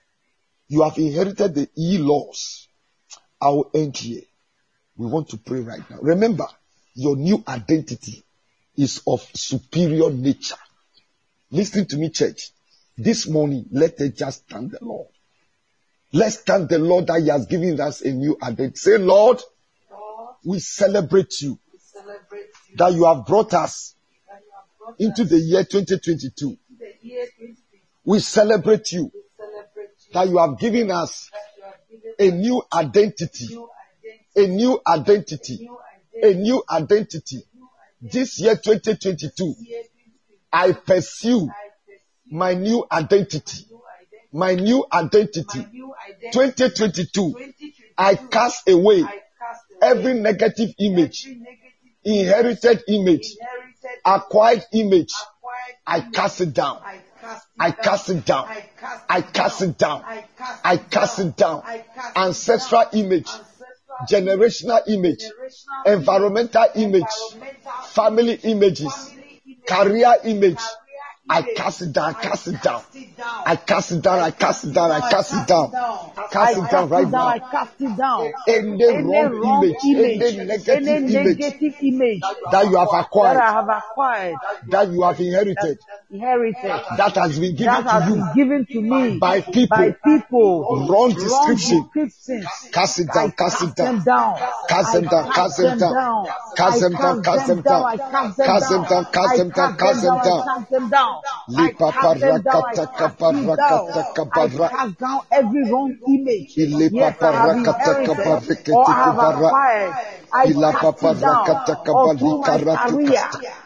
You have inherited the e-laws. I will end here. We want to pray right now. Remember, your new identity is of superior nature. Listen to me, church. This morning, let us just thank the Lord. Let's thank the Lord that He has given us a new identity. Say, Lord, Lord, we celebrate you we celebrate you that you have brought us that you have brought into us the year twenty twenty-two. to the year twenty twenty. We celebrate you We celebrate you that you have given us that you have given a us new identity, new identity, a new identity, new a identity, new identity. new identity. This year twenty twenty-two, Year twenty twenty. I pursue I pursue my new identity, new identity, my new identity. my new identity. twenty twenty-two, twenty twenty-two. I cast away I cast away every negative image, every negative inherited image, inherited acquired image. acquired I image. cast it down. I cast it I down. cast it down. I cast I cast it down. I cast I it cast down. it down. I cast Ancestral it down. image, Ancestral generational image, generational environmental image, environmental family images, family image, career image. career I image. cast it down. I cast it down. Cast it down. I cast it down. I cast it down. I cast it down. Cast it down right I now. cast it down. Any Any wrong wrong image, image, any negative any image negative image that you have that acquired, I have acquired, that you have inherited, inherited, that has been given that has to been you given to me by people, by people, wrong description. descriptions. Cast it down. Cast it Them down. down. Cast them down. Cast them down. Cast them down. Cast them down. I cast them Cast them down. down. Cast them down. Cast them down. I cast them down. I Lipa cast them down. I parakata cast you down. kaparakata I kapara. cast down every wrong image. Ilipa Yes, I have parakata inherited or I have kaparakete kupara. acquired. I Ilapa cast it down parakata all through my kapalikara career. tukasta.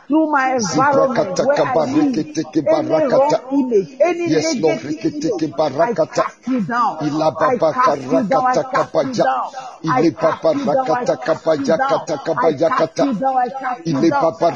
through my environment where I live, any wrong image, any Yes, Lord. negative image, I cast you down. I cast you down. I cast you down. I cast you down. I cast you down. I cast you down. I cast you down. I cast you down. I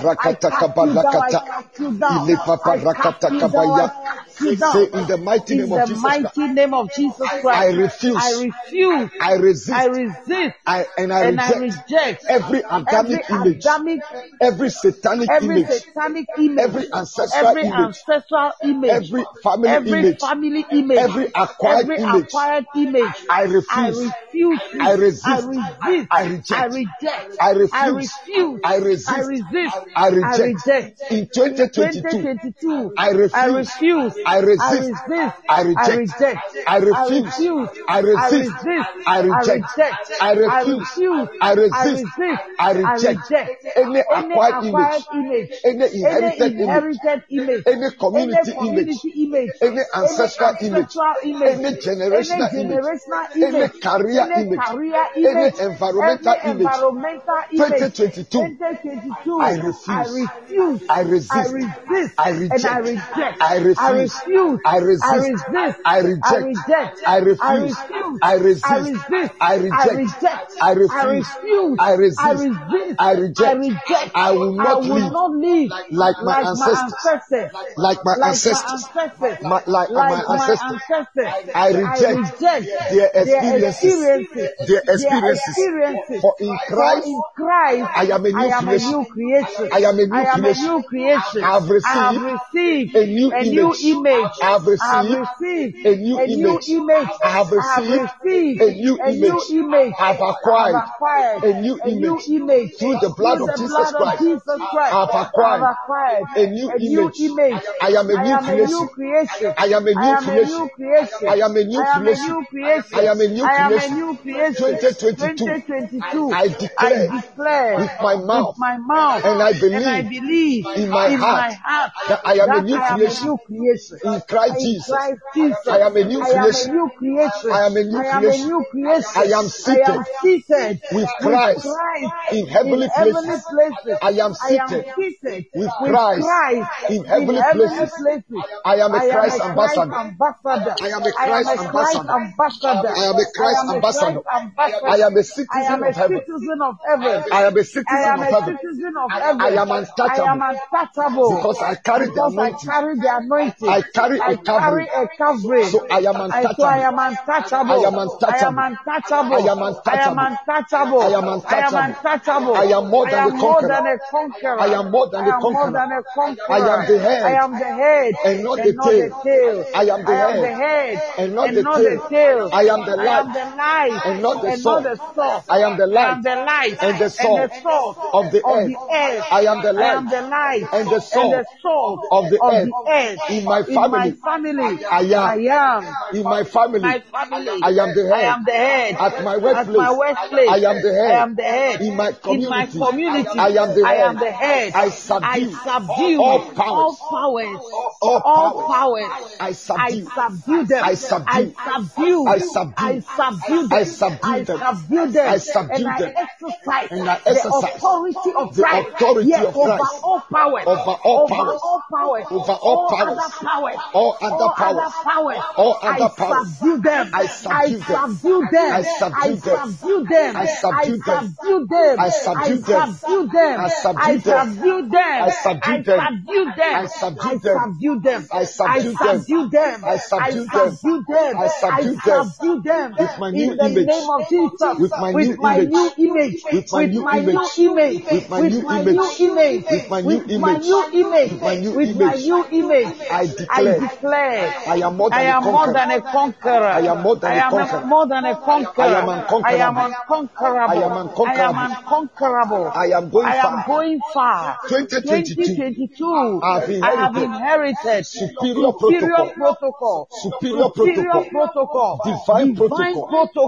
cast you down. I cast you down. Say in the mighty In name the of Jesus mighty Christ, name of Jesus Christ, I refuse, I refuse, I resist, I resist, I and I and I reject reject every Adamic every image, Adamic, every satanic every image, satanic image, every ancestral every image, ancestral image, every family every image, family image, every acquired every image. acquired image. I I refuse, refuse it. I resist, I resist. I reject, I reject. I I refuse, refuse. I resist, I resist. I I reject. reject. In In twenty twenty-two, twenty twenty-two, I I refuse, refuse. I I resist, resist. I I reject, reject. I I refuse, refuse. I I resist, resist. I I reject, reject. I I refuse, refuse. I I resist, resist. I I reject reject any any acquired acquired image, image, any any inherited image, inherited image, any any community image, community image, any any ancestral image, ancestral image, any any generational image, generational any image, career any image, career any image, environmental every image. environmental image. twenty twenty-two, twenty twenty-two, I I refuse, refuse, I I resist, resist, I and I reject, reject. I I refuse, refuse, I I resist, resist, I I reject, reject, I I refuse, refuse, I I resist, resist, I I reject, reject, I I refuse, refuse, I I resist, resist, I I reject, reject. I will I not will live not live like my like my ancestors, ancestors, like my like my ancestors, ancestors, my, like my like my ancestors. ancestors. I I reject reject their their experiences, experiences, their their experiences. experiences. For in For Christ, in Christ, I am a I new am a creation. new creation. I am a I new am a creation. new creation. I have I have received received a new a new image. image. I have I have received received a new a new image. image. I have I have received received a new a new image. image. I have I have acquired acquired a new a new image image through the blood through of the Jesus blood of Christ. Jesus Christ. I have I have acquired acquired a new a new image. image. I am a I new am a new creation. creation. I am a I new am a creation. new creation. I am a new I am a creation. new creation. I am a new I am a creation. new creation. twenty twenty-two. twenty twenty-two. I I declare declare with my with mouth my mouth and I and I believe believe in my in heart my heart that I am a that new I am a creation new creation. in Christ In Jesus. Christ Jesus, I am a new I am a creation. new creation. I am a new I am a creation. new creation. I am I seated am seated with with Christ Christ in in heavenly heavenly places. places. I am I am seated seated with with Christ Christ in in heavenly heavenly places. places. I am a I am Christ a Christ ambassador. ambassador. I am a I am Christ a Christ ambassador. ambassador. I am a I Christ am a ambassador. Christ ambassador. I am a I citizen am a of heaven. citizen of heaven. I am a I citizen am of a heaven. citizen of I heaven. am I am untouchable untouchable because I carry the because I anointing. carry the anointing. I carry I a carry covering. a covering. So I am I, so I untouchable. am I untouchable. am I am untouchable. untouchable. I am I am untouchable. untouchable. I am I am untouchable. untouchable. I am more I than a am more than conqueror. a conqueror. I am more than I a am more conqueror. than a conqueror. I am the I head am the head and not the and not the tail. tail. I am the I am the head head and not and the not the tail. tail. I am the I am light the light and not the and not source. the source. I am the I light am the light and the and source the source of the of earth. the earth. I am the I light am the light and the and source the source of the of earth. the earth. In my In my family, family, I I am. am. In my family, My family, I am the I head. am the head. At my At workplace, my workplace, I am the I head. am the head. In my In my community, community, I am the I am head. the head. I I subdue subdue all all powers. powers. All All powers. powers. I I subdue. subdue them. I I subdue. subdue. I I subdue. subdue I them. subdue I them. subdue them. I And subdue I them. exercise And I the exercise authority of the Christ. authority Yes, of over Christ all powers. over all Over powers. all powers. Over all All powers. other powers. All other All powers. other powers. All I other powers. subdue them. I I subdue them. subdue them. I I subdue them. subdue them. I I subdue them. subdue them. I I subdue them. subdue them. I I subdue them. subdue them. I subdue I them. subdue them. I I subdue them. subdue them. I I subdue them. subdue them. I I subdue them. subdue them. I I subdue them. subdue them. With my new In the image. name of Jesus. With my With new my image. new image. With my With new my new image. image. With my With new my image. new image. With my new With my image. new image. With my new With my image. new image. I I declare declare. I am more I than a am more conqueror. than a conqueror. I am more than I a am conqueror. more than a conqueror. I am I am unconquerable. unconquerable. I am I am unconquerable. unconquerable. I am going I am far. going far. twenty twenty-two, twenty twenty-two, I have I have inherited inherited superior superior protocol, protocol, superior superior protocol, protocol, divine divine protocol,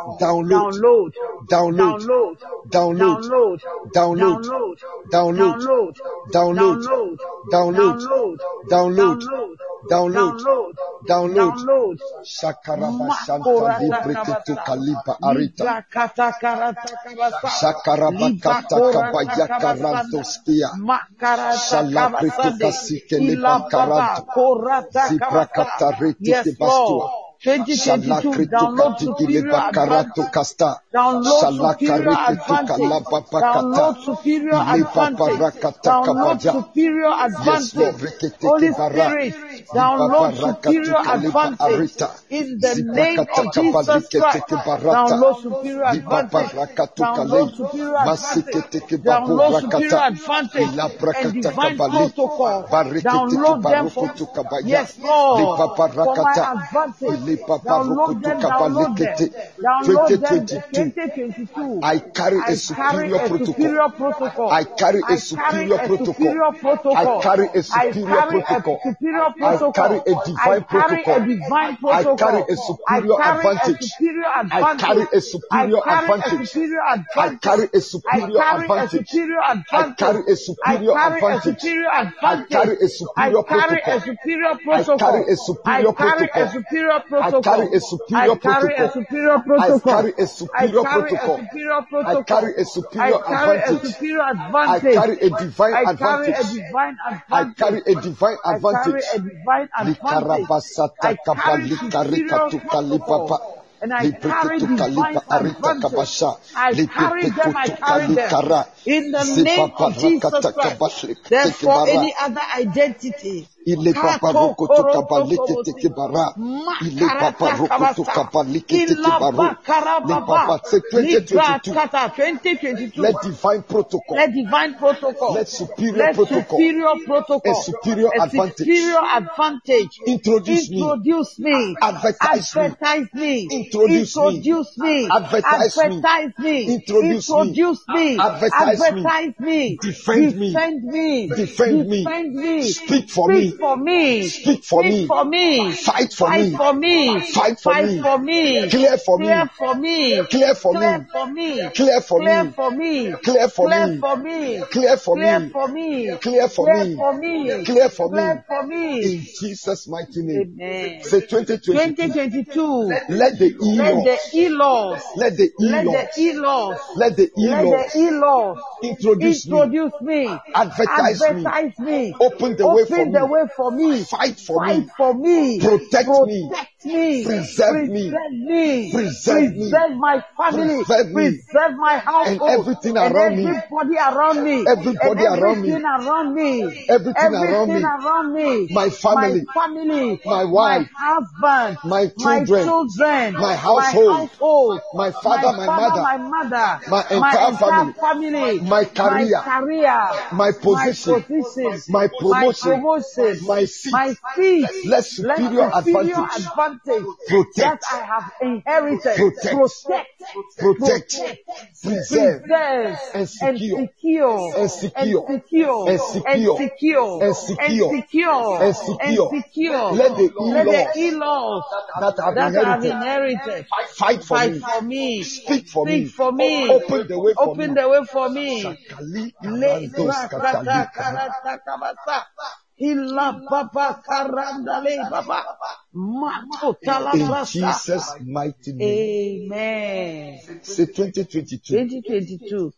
download, download, download, download, download, download, download, download, download, download, download, download. Shakaraba Shanta Libriketu Kaliba Arita. Shakaraba Kata Kabaya Karantoskia. Shalabrituka Sikeliba Karanto. Zibrakata Retike Bastua. twenty twenty-two, download superior advantage. Download superior advantage. Download superior advantage. Download superior advantage. Holy Spirit, download superior advantage. In the name of Jesus Christ, download superior advantage. Download superior advantage. Download superior advantage and divine protocol. Download them for, yes, Lord, for my advantage. Download them, download them, download them. twenty twenty-two. I carry a superior protocol. I carry a superior protocol. I carry a superior protocol. I carry a divine protocol. I carry a superior advantage. I carry a superior advantage. I carry a superior advantage. I carry a superior advantage. I carry a superior protocol. I carry a superior protocol. I carry a superior protocol. I carry a superior protocol. I carry a superior advantage. I carry a divine advantage. I carry a divine advantage. Likarabasata kabalika tukalipapa. And I carry divine advantage. I carry them, I carry them. In the name of Jesus Christ. Therefore, any other identity. Il est papa roko to kabalike teke bara. Il est papa roko to kabalike teke bara. Le papa c'est twenty twenty-two. Let divine protocol. Let divine protocol. Let superior Let protocol. superior protocol. A superior A advantage. superior advantage. Introduce me. Introduce me. Advertise me. Advertise me. Introduce me. Introduce me. Advertise me. Advertise me. Introduce me. Introduce me. Advertise me. Advertise me. Defend me. Defend me. Defend me. Defend me. Speak for me. Speak for me. Speak for me. Speak for me. Fight for Fight me. for me. Fight for Fight me. for me. Clear for me. Clear for me. Clear for Clear me. for me. Clear for Clear me. for me. Clear for Clear me. for me. Clear for Clear me. for me. Clear for Clear me. for me. Clear for me. Clear for me. In Jesus' mighty name. Amen. Say twenty twenty twenty-two. twenty-two. Let the Let the e-laws. e-laws. Let the Let the e-laws. e-laws. Let the Let e-laws the e-laws introduce me. introduce me. Advertise me. Advertise me. Open the way for Open the me. way for me. Fight for Fight me. for me. Protect me. Protect me. Preserve me. Preserve me. Preserve me. Preserve my family. Preserve me. Preserve my household. And everything And around me. everybody around me. Everybody And around me. everything around me. Everything around me. Everything around me. My family. My family. My wife. My husband. My My children. children. My household. My household. My father, my father, mother. my mother. My entire family. family. My career. My career. My position. My position. My promotion. My promotion. My seat. My feet. Let superior Let superior advantage. advantage Protect. that I have inherited. Protect. Protect. Protect. Preserve. Preserve. And secure. And secure. And secure. And secure. And secure. And secure. And secure. And secure. And secure. And secure. Let the Let the e-laws e-laws that I have that I have inherited inherited fight for fight me. for me. Speak for Speak me. for me. Open the way for Open me. the way for me. Shakali Le- karandos katalika. Rakatakabasa. Illa baba karandale baba. Makotala In brasa. Jesus' mighty name. Amen. Say twenty twenty-two. twenty twenty-two.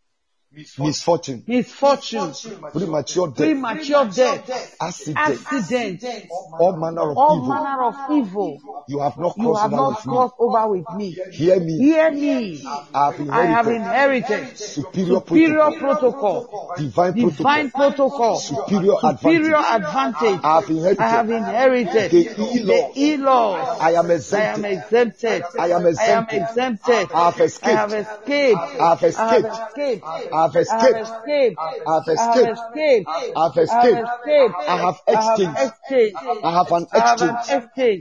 Misfortune. Misfortune. Premature death. Premature death. Accident. Accident. All manner of All evil. manner of evil. You have not You crossed have over not with me. crossed over with me. Hear me. Hear me. I have I have inherited inherited superior superior protocol. protocol, Divine divine protocol. protocol, Superior superior advantage. advantage. I have inherited. I have inherited The e-laws. the e-laws. I am I am exempted. exempted. I am I am exempted. exempted. I have I escaped. have escaped. I have I escaped. have escaped. I have I have escaped. escaped. I have I have escaped. escaped. I have I have escaped. escaped. I have I have exchanged. exchanged. I have an I have an exchange. exchange.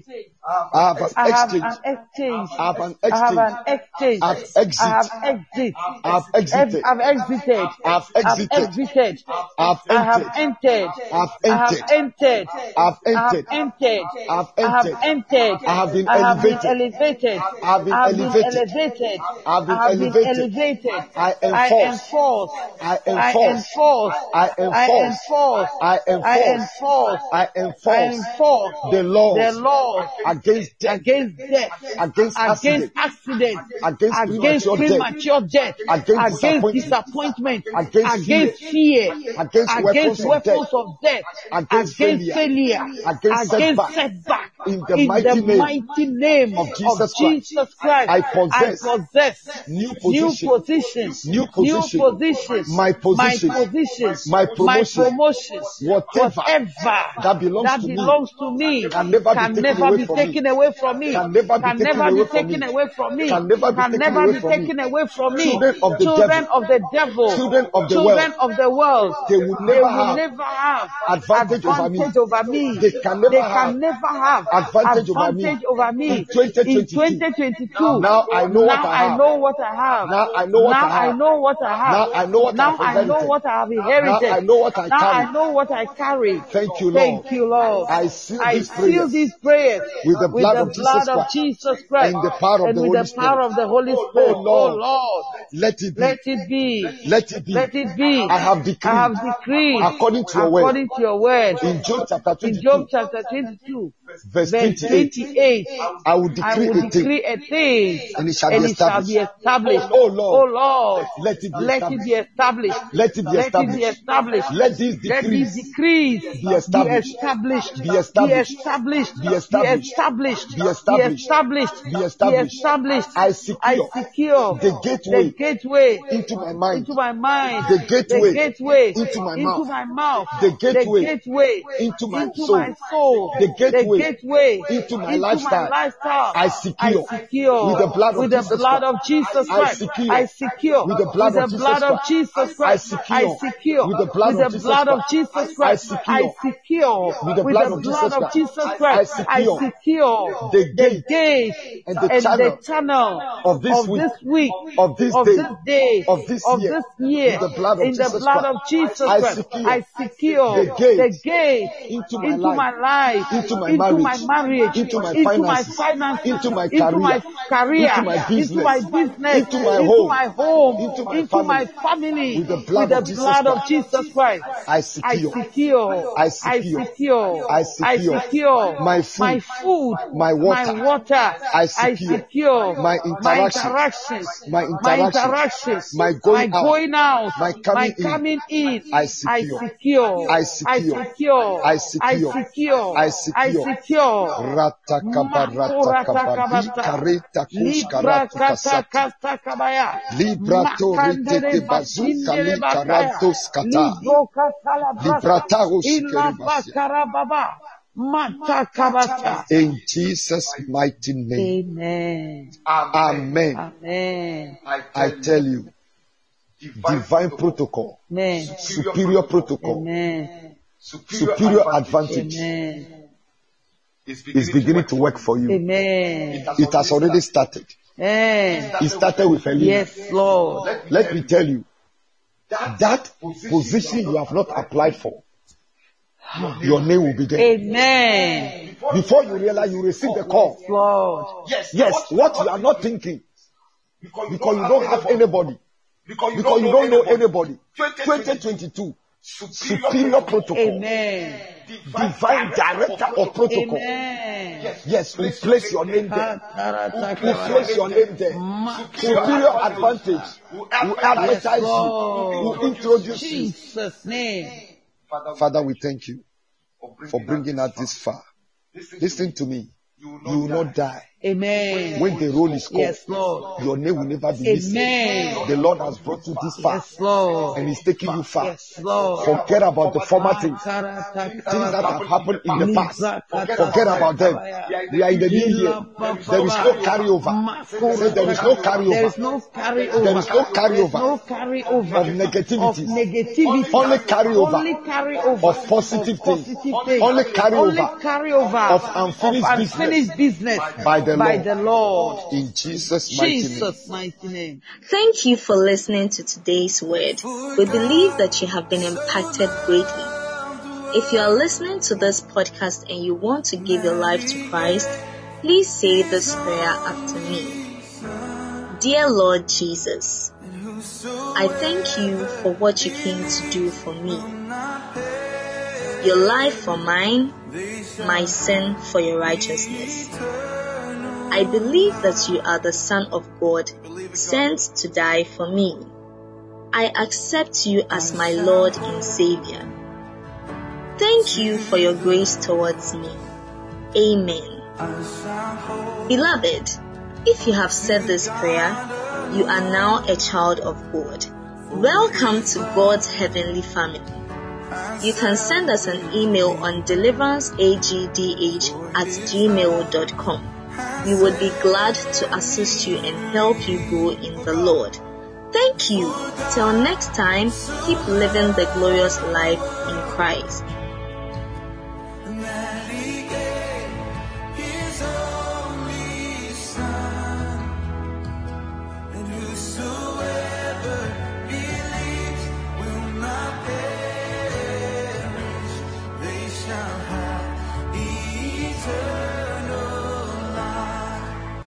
I have an I have exchange. an exchange. I have an I have exchange. an exchange. I have exit. I have exit. I have exited. I've exited. I have I've exited. exited. I have I have entered. entered. I have I have entered. entered. I have I have entered. entered. I have I have entered. entered. I have been I have been elevated. elevated. I have been I have been elevated. elevated. I have been I have been elevated. elevated. I I enforce. enforce. I I enforce. enforce. I I enforce. enforce. I I enforce. enforce. I I enforce enforce the the laws laws against death, against death, against against accident, accident, against against premature death, premature death, against against disappointment, disappointment, against fear, against fear, against weapons against of weapons death, of death, against against failure, failure, against against setback. setback. In the In mighty the name mighty name of of Jesus Christ, Jesus Christ, I I possess possess new new position, position, new new position, position, my my position, position, my my promotion, promotion, whatever whatever that belongs that to me belongs to me can never be can taken never away be from me, taken away from me, can never be can taken never away be from me, taken away from me, can never be can taken never away be from me. taken away from me. Children of the Children devil, of the devil, children of the children world, of the world, they will they never will have never have advantage over me. advantage over me. They can never They have can never have advantage over me. advantage over In me. twenty In twenty-two, twenty twenty-two, now I know what now I I have. know what I have. Now I know what Now I I have. know what I have. Now I know what Now I've I know inherited. what I have Now inherited. I know what I Now I carry. know what I carry. Thank you, Lord. Thank you, Lord. I seal I these seal prayers these prayers with the with blood the of Jesus blood of Christ Jesus Christ and the power of and the with Holy the power Spirit. of the Holy Oh Spirit. Oh Lord, Lord, let it be. let it be. Let it be. Let it be. I have I decreed have decreed according to your word according to your word. in Job chapter In Job twenty-two, chapter twenty-two, verse verse twenty-eight. twenty-eight, I will I decree will a thing decree a thing, and it shall be and it shall established. be established. Oh Oh Lord, Lord, let it be let it be established. established. Let it be Let it be established. established. Let these Let these decrees decrees be be established. established. Be Be established. established. Be Be established. established. Be Be established. established. Be Be established. established. I I secure secure the the gateway gateway into my mind, into my mind, the the gateway gateway into my into mouth, my mouth, the the gateway gateway into my into soul, my soul, the the gateway gateway into my into my lifestyle. lifestyle. I I secure secure with the blood of with the Jesus blood Christ. of Jesus I Christ. secure I secure with the with blood the of Jesus blood of Christ. Jesus I Christ. I secure secure with the blood with of the Jesus blood of Christ. Jesus I Christ. I secure secure with the with blood the of blood Jesus of Christ. Jesus I Christ. I secure secure the the gate gate and the and the channel channel of this of week, this week, of this of day, this day, of this of year, this year, with the blood of in the Jesus blood Christ. of Jesus I Christ. secure I secure the the gate gate into my into life, my life, into my into my marriage, marriage, into my into my finances, finances, into my into my career, career, into my into my business, business, into my into home, my home, into my into my family, family, with the with blood the of Jesus blood of Christ. Jesus Christ. I I secure, secure, I I secure, secure, I I secure secure my my food, food, my my water. water. I I secure secure my my interactions, interactions, my my interactions, interactions, my my going out, going out, my my coming in. coming in. I I secure, secure, I I secure, secure, I I secure, secure, I I secure. secure. Ratakabaratakababi Makoratakabata. kareta Libra kushkaratu kata kasati. kata kabaya. Librato Makandere riteke bazuka basindere li bakaya. karantos kata. Libro kata la brasa. Librataro Ila shikeribasia. bakara baba. Mata kabata. In Jesus' mighty name. Amen. Amen. Amen. I tell you, divine protocol, Amen. superior protocol, Amen. superior advantage Amen. is beginning to work for you. Amen. It has already started. Amen. It started with Elena. Yes, Lord. Let me tell you, that position you have not applied for, your name will be there. Amen. Before you realize, you receive the call. Lord. Yes, what you are not thinking, because you don't have anybody, because you don't know anybody. twenty twenty-two, superior protocol. Amen. Divine director of protocol. Amen. Yes, we place your name there. We place your name there. Superior advantage. We advertise you. We introduce you. Jesus' name. Father, we thank you for bringing us this far. Listen to me. You will not die. Amen. When the roll is called, Yes, Lord. your name will never be missing. Amen. The Lord has brought you this far. Yes, Lord. And He's taking you far. Yes, Lord. Forget about the former things. Things that have happened in the past. Forget about them. We are in the new year. There is no carryover. Say there is no carryover. There is no carryover. There is no carryover. No carryover Of negativity. Of negativity. Only carryover. Only carryover Of positive of things. positive things. Only carryover. Only carryover Of unfinished of business. unfinished business By the by Lord. the Lord. In Jesus' mighty name. Jesus' mighty name. Thank you for listening to today's word. We believe that you have been impacted greatly. If you are listening to this podcast and you want to give your life to Christ, please say this prayer after me. Dear Lord Jesus, I thank you for what you came to do for me. Your life for mine, my sin for your righteousness. I believe that you are the Son of God, sent to die for me. I accept you as my Lord and Savior. Thank you for your grace towards me. Amen. Beloved, if you have said this prayer, you are now a child of God. Welcome to God's heavenly family. You can send us an email on deliveranceagdh at gmail dot com. We would be glad to assist you and help you grow in the Lord. Thank you. Till next time, keep living the glorious life in Christ.